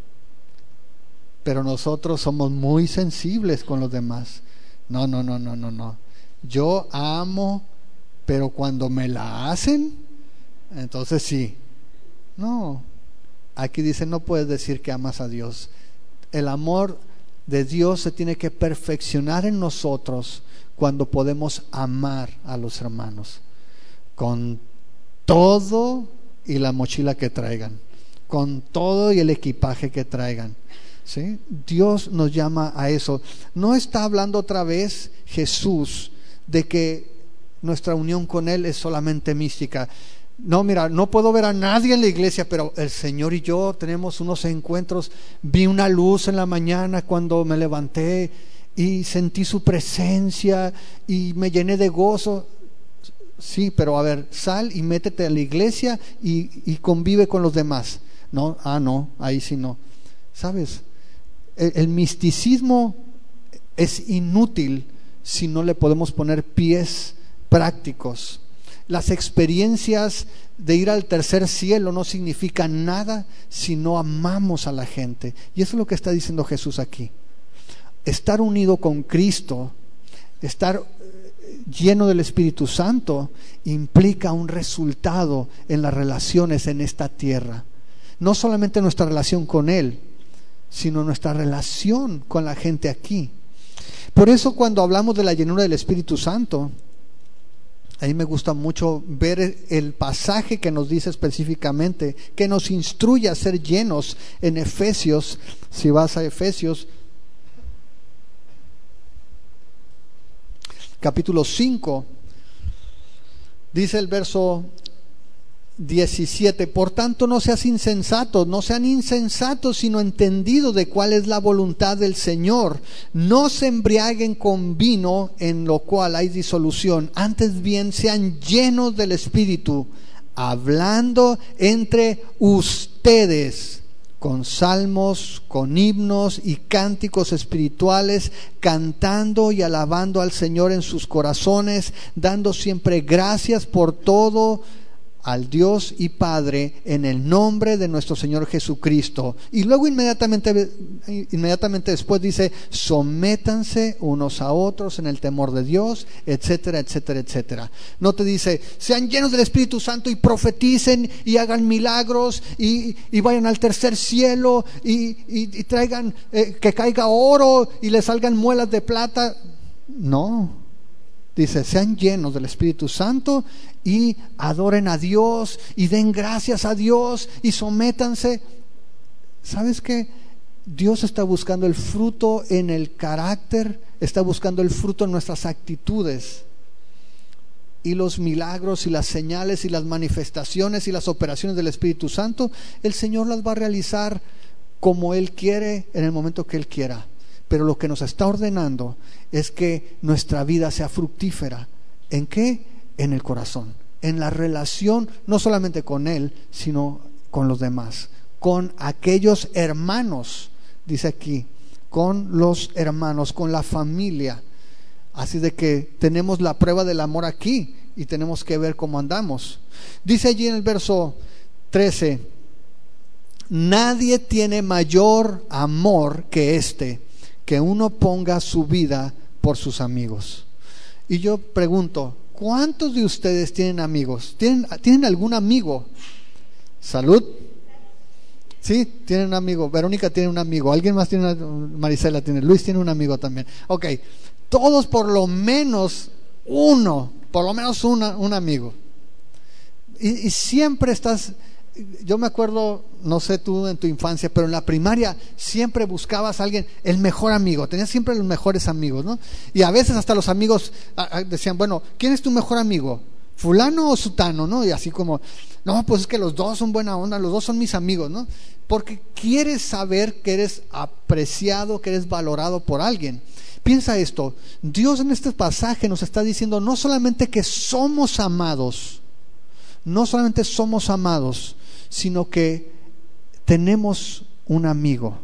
Pero nosotros somos muy sensibles con los demás. No. Yo amo, pero cuando me la hacen, entonces sí. No. Aquí dice, no puedes decir que amas a Dios. El amor de Dios se tiene que perfeccionar en nosotros cuando podemos amar a los hermanos con todo y la mochila que traigan, con todo y el equipaje que traigan, ¿sí? Dios nos llama a eso. No está hablando otra vez Jesús de que nuestra unión con Él es solamente mística. No, mira, no puedo ver a nadie en la iglesia, pero el Señor y yo tenemos unos encuentros. Vi una luz en la mañana cuando me levanté y sentí su presencia y me llené de gozo. Sí, pero a ver, sal y métete a la iglesia y convive con los demás. No, ahí sí no. ¿Sabes? El misticismo es inútil si no le podemos poner pies prácticos. Las experiencias de ir al tercer cielo no significan nada si no amamos a la gente. Y eso es lo que está diciendo Jesús aquí. Estar unido con Cristo, estar lleno del Espíritu Santo, implica un resultado en las relaciones en esta tierra. No solamente nuestra relación con Él, sino nuestra relación con la gente aquí. Por eso cuando hablamos de la llenura del Espíritu Santo, ahí me gusta mucho ver el pasaje que nos dice específicamente, que nos instruye a ser llenos en Efesios. Si vas a Efesios capítulo 5, dice el verso 17: por tanto no seas insensatos, no sean insensatos, sino entendidos de cuál es la voluntad del Señor. No se embriaguen con vino, en lo cual hay disolución, antes bien sean llenos del Espíritu, hablando entre ustedes con salmos, con himnos y cánticos espirituales, cantando y alabando al Señor en sus corazones, dando siempre gracias por todo al Dios y Padre en el nombre de nuestro Señor Jesucristo. Y luego inmediatamente después dice: sométanse unos a otros en el temor de Dios, etcétera, etcétera, etcétera. No te dice: sean llenos del Espíritu Santo y profeticen y hagan milagros y vayan al tercer cielo y traigan que caiga oro y les salgan muelas de plata. No. Dice: sean llenos del Espíritu Santo y adoren a Dios y den gracias a Dios y sométanse. ¿Sabes qué? Dios está buscando el fruto en el carácter, está buscando el fruto en nuestras actitudes. y los milagros y las señales y las manifestaciones y las operaciones del Espíritu Santo, el Señor las va a realizar como Él quiere, en el momento que Él quiera. Pero lo que nos está ordenando es que nuestra vida sea fructífera. ¿En qué? En el corazón, en la relación, no solamente con Él, sino con los demás, con aquellos hermanos, dice aquí, con los hermanos, con la familia. Así de que tenemos la prueba del amor aquí y tenemos que ver cómo andamos. Dice allí en el verso 13: nadie tiene mayor amor que este, que uno ponga su vida por sus amigos. Y yo pregunto, ¿cuántos de ustedes tienen amigos? ¿Tienen algún amigo? Salud. Sí, tienen un amigo. Verónica tiene un amigo. ¿Alguien más tiene Marisela tiene. Luis tiene un amigo también. Ok, todos por lo menos un amigo. Y siempre estás. Yo me acuerdo, no sé tú en tu infancia, pero en la primaria siempre buscabas a alguien, el mejor amigo, tenías siempre los mejores amigos, ¿no? Y a veces hasta los amigos decían, bueno, ¿quién es tu mejor amigo? ¿Fulano o sutano? ¿No? Y así como, no, pues es que los dos son buena onda, los dos son mis amigos, ¿no? Porque quieres saber que eres apreciado, que eres valorado por alguien. Piensa esto, Dios en este pasaje nos está diciendo no solamente que somos amados, sino que tenemos un amigo.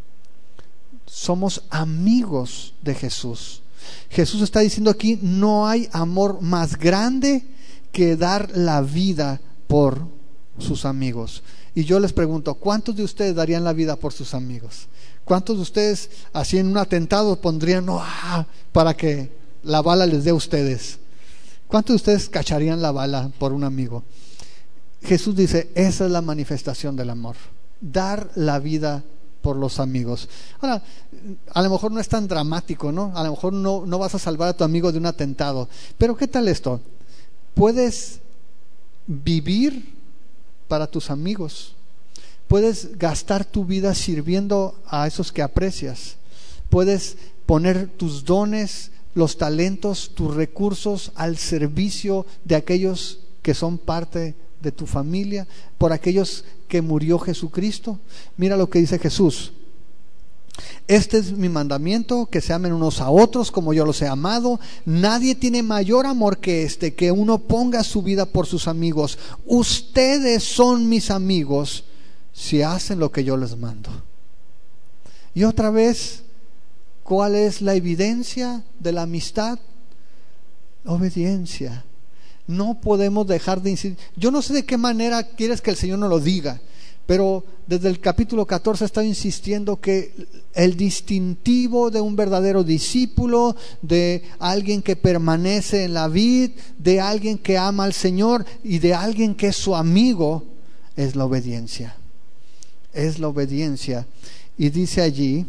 Somos amigos de Jesús. Jesús está diciendo aquí, no hay amor más grande que dar la vida por sus amigos. Y yo les pregunto, ¿cuántos de ustedes darían la vida por sus amigos? ¿Cuántos de ustedes así en un atentado pondrían para que la bala les dé a ustedes? ¿Cuántos de ustedes cacharían la bala por un amigo? Jesús dice, esa es la manifestación del amor, dar la vida por los amigos. Ahora, a lo mejor no es tan dramático, ¿no? A lo mejor no vas a salvar a tu amigo de un atentado, pero ¿qué tal esto? Puedes vivir para tus amigos, puedes gastar tu vida sirviendo a esos que aprecias, puedes poner tus dones, los talentos, tus recursos al servicio de aquellos que son parte de tu familia, por aquellos que murió Jesucristo. Mira lo que dice Jesús: este es mi mandamiento, que se amen unos a otros como yo los he amado. Nadie tiene mayor amor que este, que uno ponga su vida por sus amigos. Ustedes son mis amigos si hacen lo que yo les mando. Y otra vez, ¿cuál es la evidencia de la amistad? Obediencia. No podemos dejar de insistir. Yo no sé de qué manera quieres que el Señor nos lo diga, pero desde el capítulo 14 está insistiendo que el distintivo de un verdadero discípulo, de alguien que permanece en la vid, de alguien que ama al Señor y de alguien que es su amigo, es la obediencia. Es la obediencia. Y dice allí,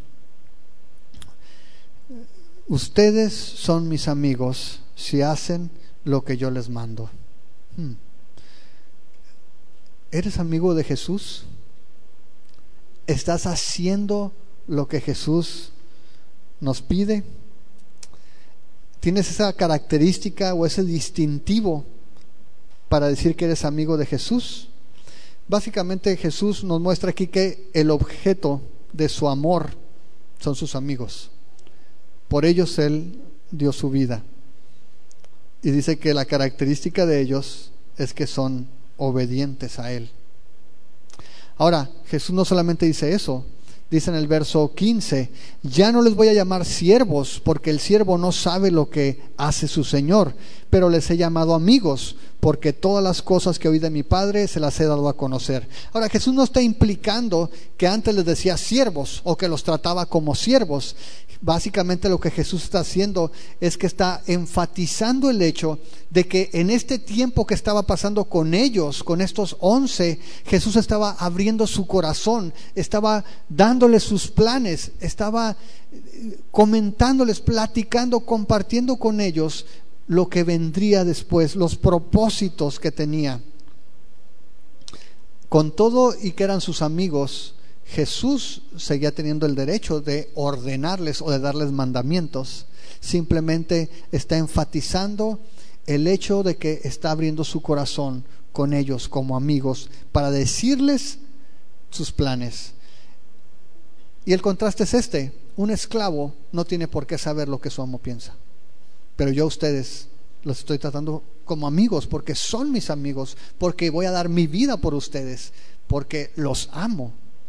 ustedes son mis amigos si hacen lo que yo les mando. ¿Eres amigo de Jesús? ¿Estás haciendo lo que Jesús nos pide? ¿Tienes esa característica o ese distintivo para decir que eres amigo de Jesús? Básicamente Jesús nos muestra aquí que el objeto de su amor son sus amigos. Por ellos Él dio su vida. Y dice que la característica de ellos es que son obedientes a Él. Ahora, Jesús no solamente dice eso, dice en el verso 15, ya no les voy a llamar siervos, porque el siervo no sabe lo que hace su Señor, pero les he llamado amigos, porque todas las cosas que oí de mi Padre se las he dado a conocer. Ahora, Jesús no está implicando que antes les decía siervos o que los trataba como siervos. Básicamente lo que Jesús está haciendo es que está enfatizando el hecho de que en este tiempo que estaba pasando con ellos, con estos 11, Jesús estaba abriendo su corazón, estaba dándoles sus planes, estaba comentándoles, platicando, compartiendo con ellos lo que vendría después, los propósitos que tenía. Con todo y que eran sus amigos, Jesús seguía teniendo el derecho de ordenarles o de darles mandamientos. Simplemente está enfatizando el hecho de que está abriendo su corazón con ellos como amigos para decirles sus planes. Y el contraste es este: un esclavo no tiene por qué saber lo que su amo piensa, pero yo a ustedes los estoy tratando como amigos, porque son mis amigos, porque voy a dar mi vida por ustedes, porque los amo.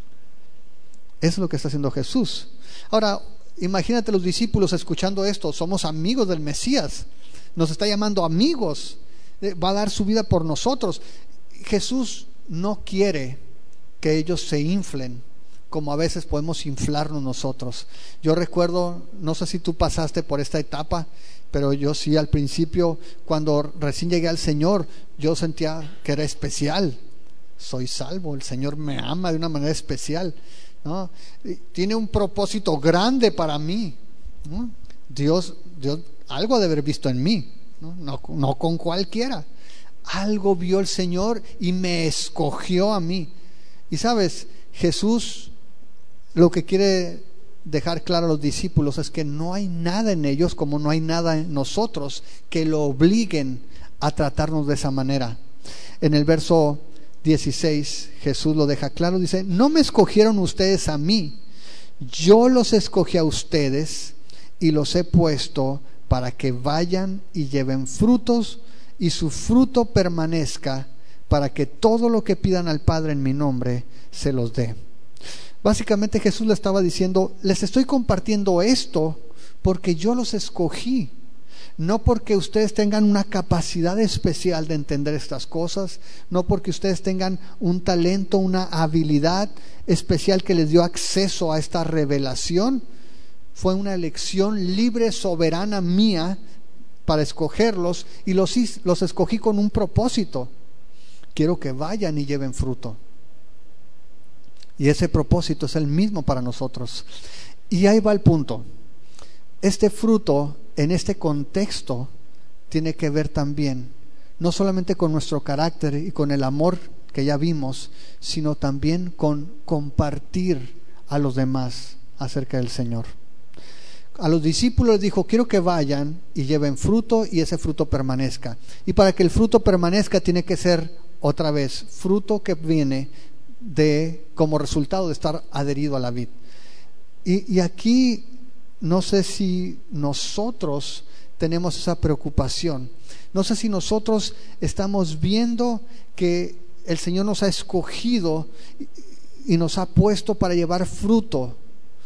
Eso es lo que está haciendo Jesús. Ahora, imagínate los discípulos escuchando esto: somos amigos del Mesías, nos está llamando amigos, va a dar su vida por nosotros. Jesús no quiere que ellos se inflen como a veces podemos inflarnos nosotros. Yo recuerdo, no sé si tú pasaste por esta etapa, pero yo sí, al principio, cuando recién llegué al Señor, yo sentía que era especial. Soy salvo, el Señor me ama de una manera especial, ¿no? Tiene un propósito grande para mí, ¿no? Dios algo ha de haber visto en mí, ¿no? No con cualquiera. Algo vio el Señor y me escogió a mí. Y sabes, Jesús lo que quiere dejar claro a los discípulos es que no hay nada en ellos, como no hay nada en nosotros, que lo obliguen a tratarnos de esa manera. En el verso 16 Jesús lo deja claro, dice: no me escogieron ustedes a mí, yo los escogí a ustedes y los he puesto para que vayan y lleven frutos y su fruto permanezca, para que todo lo que pidan al Padre en mi nombre se los dé. Básicamente Jesús le estaba diciendo: les estoy compartiendo esto porque yo los escogí, no porque ustedes tengan una capacidad especial de entender estas cosas, no porque ustedes tengan un talento, una habilidad especial que les dio acceso a esta revelación. Fue una elección libre, soberana mía para escogerlos, y los escogí con un propósito: quiero que vayan y lleven fruto. Y ese propósito es el mismo para nosotros. Y ahí va el punto: este fruto en este contexto tiene que ver también no solamente con nuestro carácter y con el amor que ya vimos, sino también con compartir a los demás acerca del Señor. A los discípulos les dijo: quiero que vayan y lleven fruto y ese fruto permanezca. Y para que el fruto permanezca tiene que ser, otra vez, fruto que viene como resultado de estar adherido a la vid. Y aquí no sé si nosotros tenemos esa preocupación. No sé si nosotros estamos viendo que el Señor nos ha escogido y nos ha puesto para llevar fruto.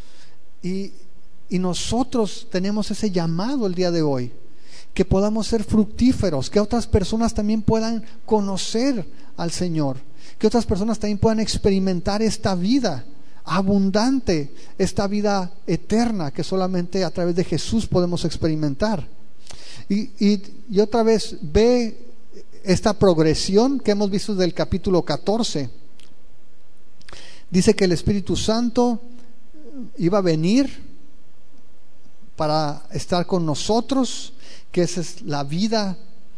Y nosotros tenemos ese llamado el día de hoy, que podamos ser fructíferos, que otras personas también puedan conocer al Señor, que otras personas también puedan experimentar esta vida abundante, esta vida eterna que solamente a través de Jesús podemos experimentar. Y otra vez ve esta progresión que hemos visto del capítulo 14. Dice que el Espíritu Santo iba a venir para estar con nosotros, que esa es la vida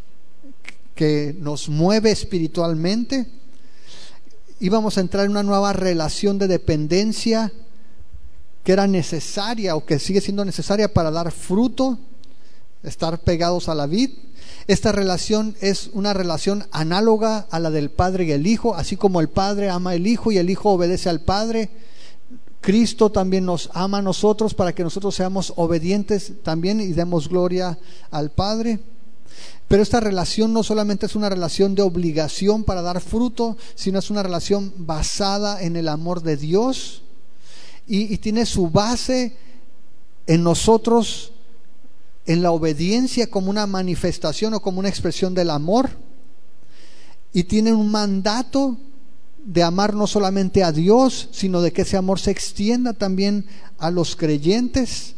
que nos mueve espiritualmente. Íbamos a entrar en una nueva relación de dependencia que era necesaria, o que sigue siendo necesaria para dar fruto, estar pegados a la vid. Esta relación es una relación análoga a la del Padre y el Hijo. Así como el Padre ama al Hijo y el Hijo obedece al Padre, Cristo también nos ama a nosotros para que nosotros seamos obedientes también y demos gloria al Padre. Pero esta relación no solamente es una relación de obligación para dar fruto, sino es una relación basada en el amor de Dios, y tiene su base en nosotros, en la obediencia como una manifestación o como una expresión del amor, y tiene un mandato de amar no solamente a Dios, sino de que ese amor se extienda también a los creyentes,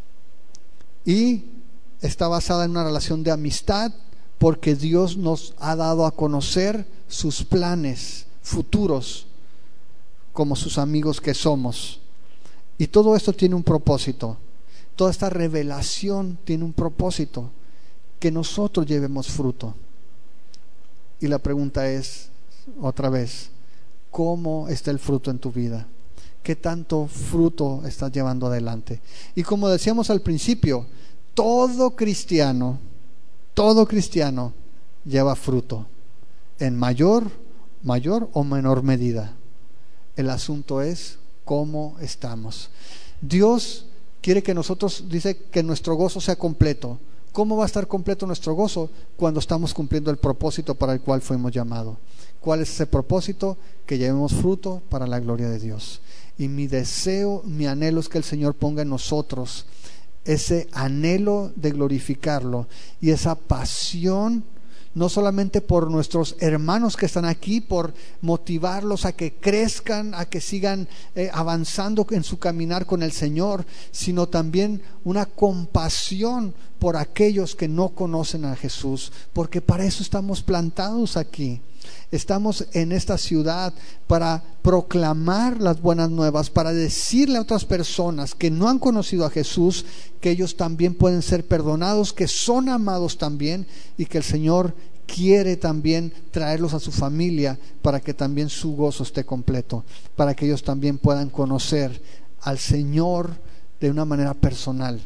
y está basada en una relación de amistad, porque Dios nos ha dado a conocer sus planes futuros como sus amigos que somos. Y todo esto tiene un propósito. Toda esta revelación tiene un propósito: que nosotros llevemos fruto. Y la pregunta es, otra vez, ¿cómo está el fruto en tu vida? ¿Qué tanto fruto estás llevando adelante? Y como decíamos al principio, todo cristiano Todo cristiano lleva fruto, en mayor o menor medida. El asunto es cómo estamos. Dios quiere que nosotros, dice que nuestro gozo sea completo. ¿Cómo va a estar completo nuestro gozo? Cuando estamos cumpliendo el propósito para el cual fuimos llamados. ¿Cuál es ese propósito? Que llevemos fruto para la gloria de Dios. Y mi deseo, mi anhelo es que el Señor ponga en nosotros ese anhelo de glorificarlo y esa pasión, no solamente por nuestros hermanos que están aquí, por motivarlos a que crezcan, a que sigan avanzando en su caminar con el Señor, sino también una compasión por aquellos que no conocen a Jesús, porque para eso estamos plantados aquí. Estamos en esta ciudad para proclamar las buenas nuevas, para decirle a otras personas que no han conocido a Jesús que ellos también pueden ser perdonados, que son amados también, y que el Señor quiere también traerlos a su familia para que también su gozo esté completo, para que ellos también puedan conocer al Señor de una manera personal.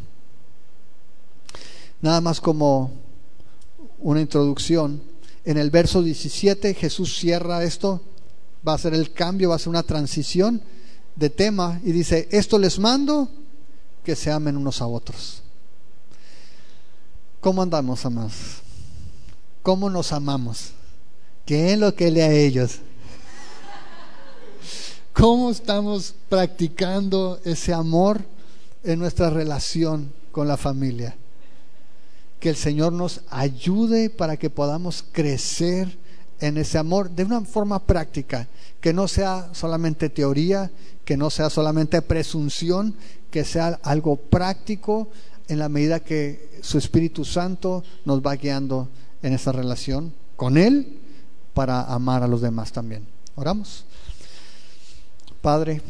Nada más como una introducción. En el verso 17 Jesús cierra esto, va a ser el cambio, va a ser una transición de tema y dice: esto les mando, que se amen unos a otros. ¿Cómo andamos, amados? ¿Cómo nos amamos? ¿Qué es lo que lee a ellos? ¿Cómo estamos practicando ese amor en nuestra relación con la familia? Que el Señor nos ayude para que podamos crecer en ese amor de una forma práctica, que no sea solamente teoría, que no sea solamente presunción, que sea algo práctico en la medida que su Espíritu Santo nos va guiando en esa relación con Él para amar a los demás también. Oramos. Padre,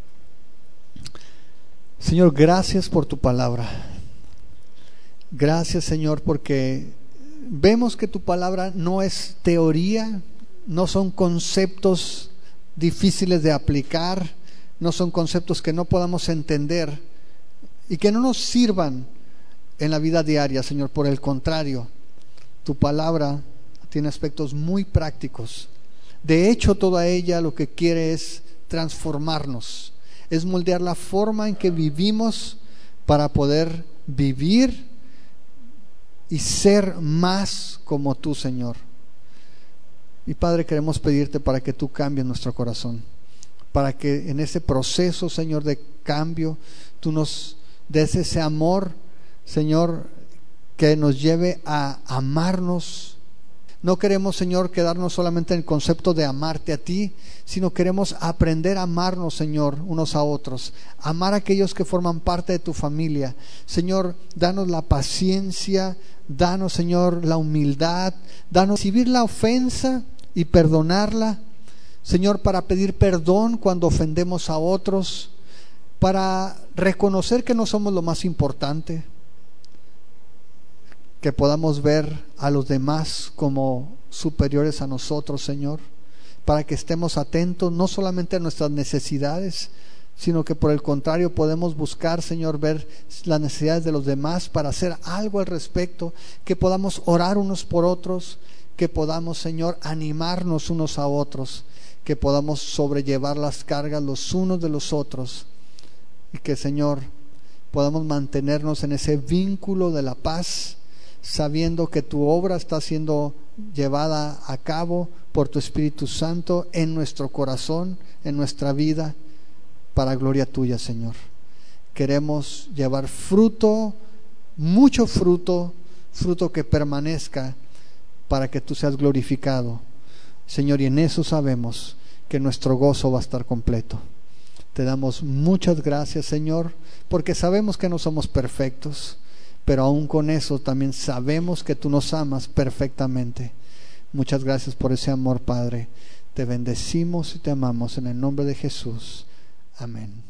Señor, gracias por tu palabra. Gracias, Señor, porque vemos que tu palabra no es teoría, no son conceptos difíciles de aplicar, no son conceptos que no podamos entender y que no nos sirvan en la vida diaria, Señor. Por el contrario, tu palabra tiene aspectos muy prácticos. De hecho, toda ella lo que quiere es transformarnos, es moldear la forma en que vivimos para poder vivir y ser más como tú, Señor. Y Padre, queremos pedirte para que tú cambies nuestro corazón, para que en ese proceso, Señor, de cambio, tú nos des ese amor, Señor, que nos lleve a amarnos. No queremos, Señor, quedarnos solamente en el concepto de amarte a ti, sino queremos aprender a amarnos, Señor, unos a otros, amar a aquellos que forman parte de tu familia. Señor, danos la paciencia, danos, Señor, la humildad, danos recibir la ofensa y perdonarla, Señor, para pedir perdón cuando ofendemos a otros, para reconocer que no somos lo más importante, que podamos ver a los demás como superiores a nosotros, Señor, para que estemos atentos no solamente a nuestras necesidades, sino que por el contrario podemos buscar, Señor, ver las necesidades de los demás para hacer algo al respecto, que podamos orar unos por otros, que podamos, Señor, animarnos unos a otros, que podamos sobrellevar las cargas los unos de los otros, y que, Señor, podamos mantenernos en ese vínculo de la paz, sabiendo que tu obra está siendo llevada a cabo por tu Espíritu Santo en nuestro corazón, en nuestra vida, para gloria tuya, Señor. Queremos llevar fruto, mucho fruto, fruto que permanezca para que tú seas glorificado, Señor, y en eso sabemos que nuestro gozo va a estar completo. Te damos muchas gracias, Señor, porque sabemos que no somos perfectos, pero aún con eso también sabemos que tú nos amas perfectamente. Muchas gracias por ese amor, Padre. Te bendecimos y te amamos en el nombre de Jesús. Amén.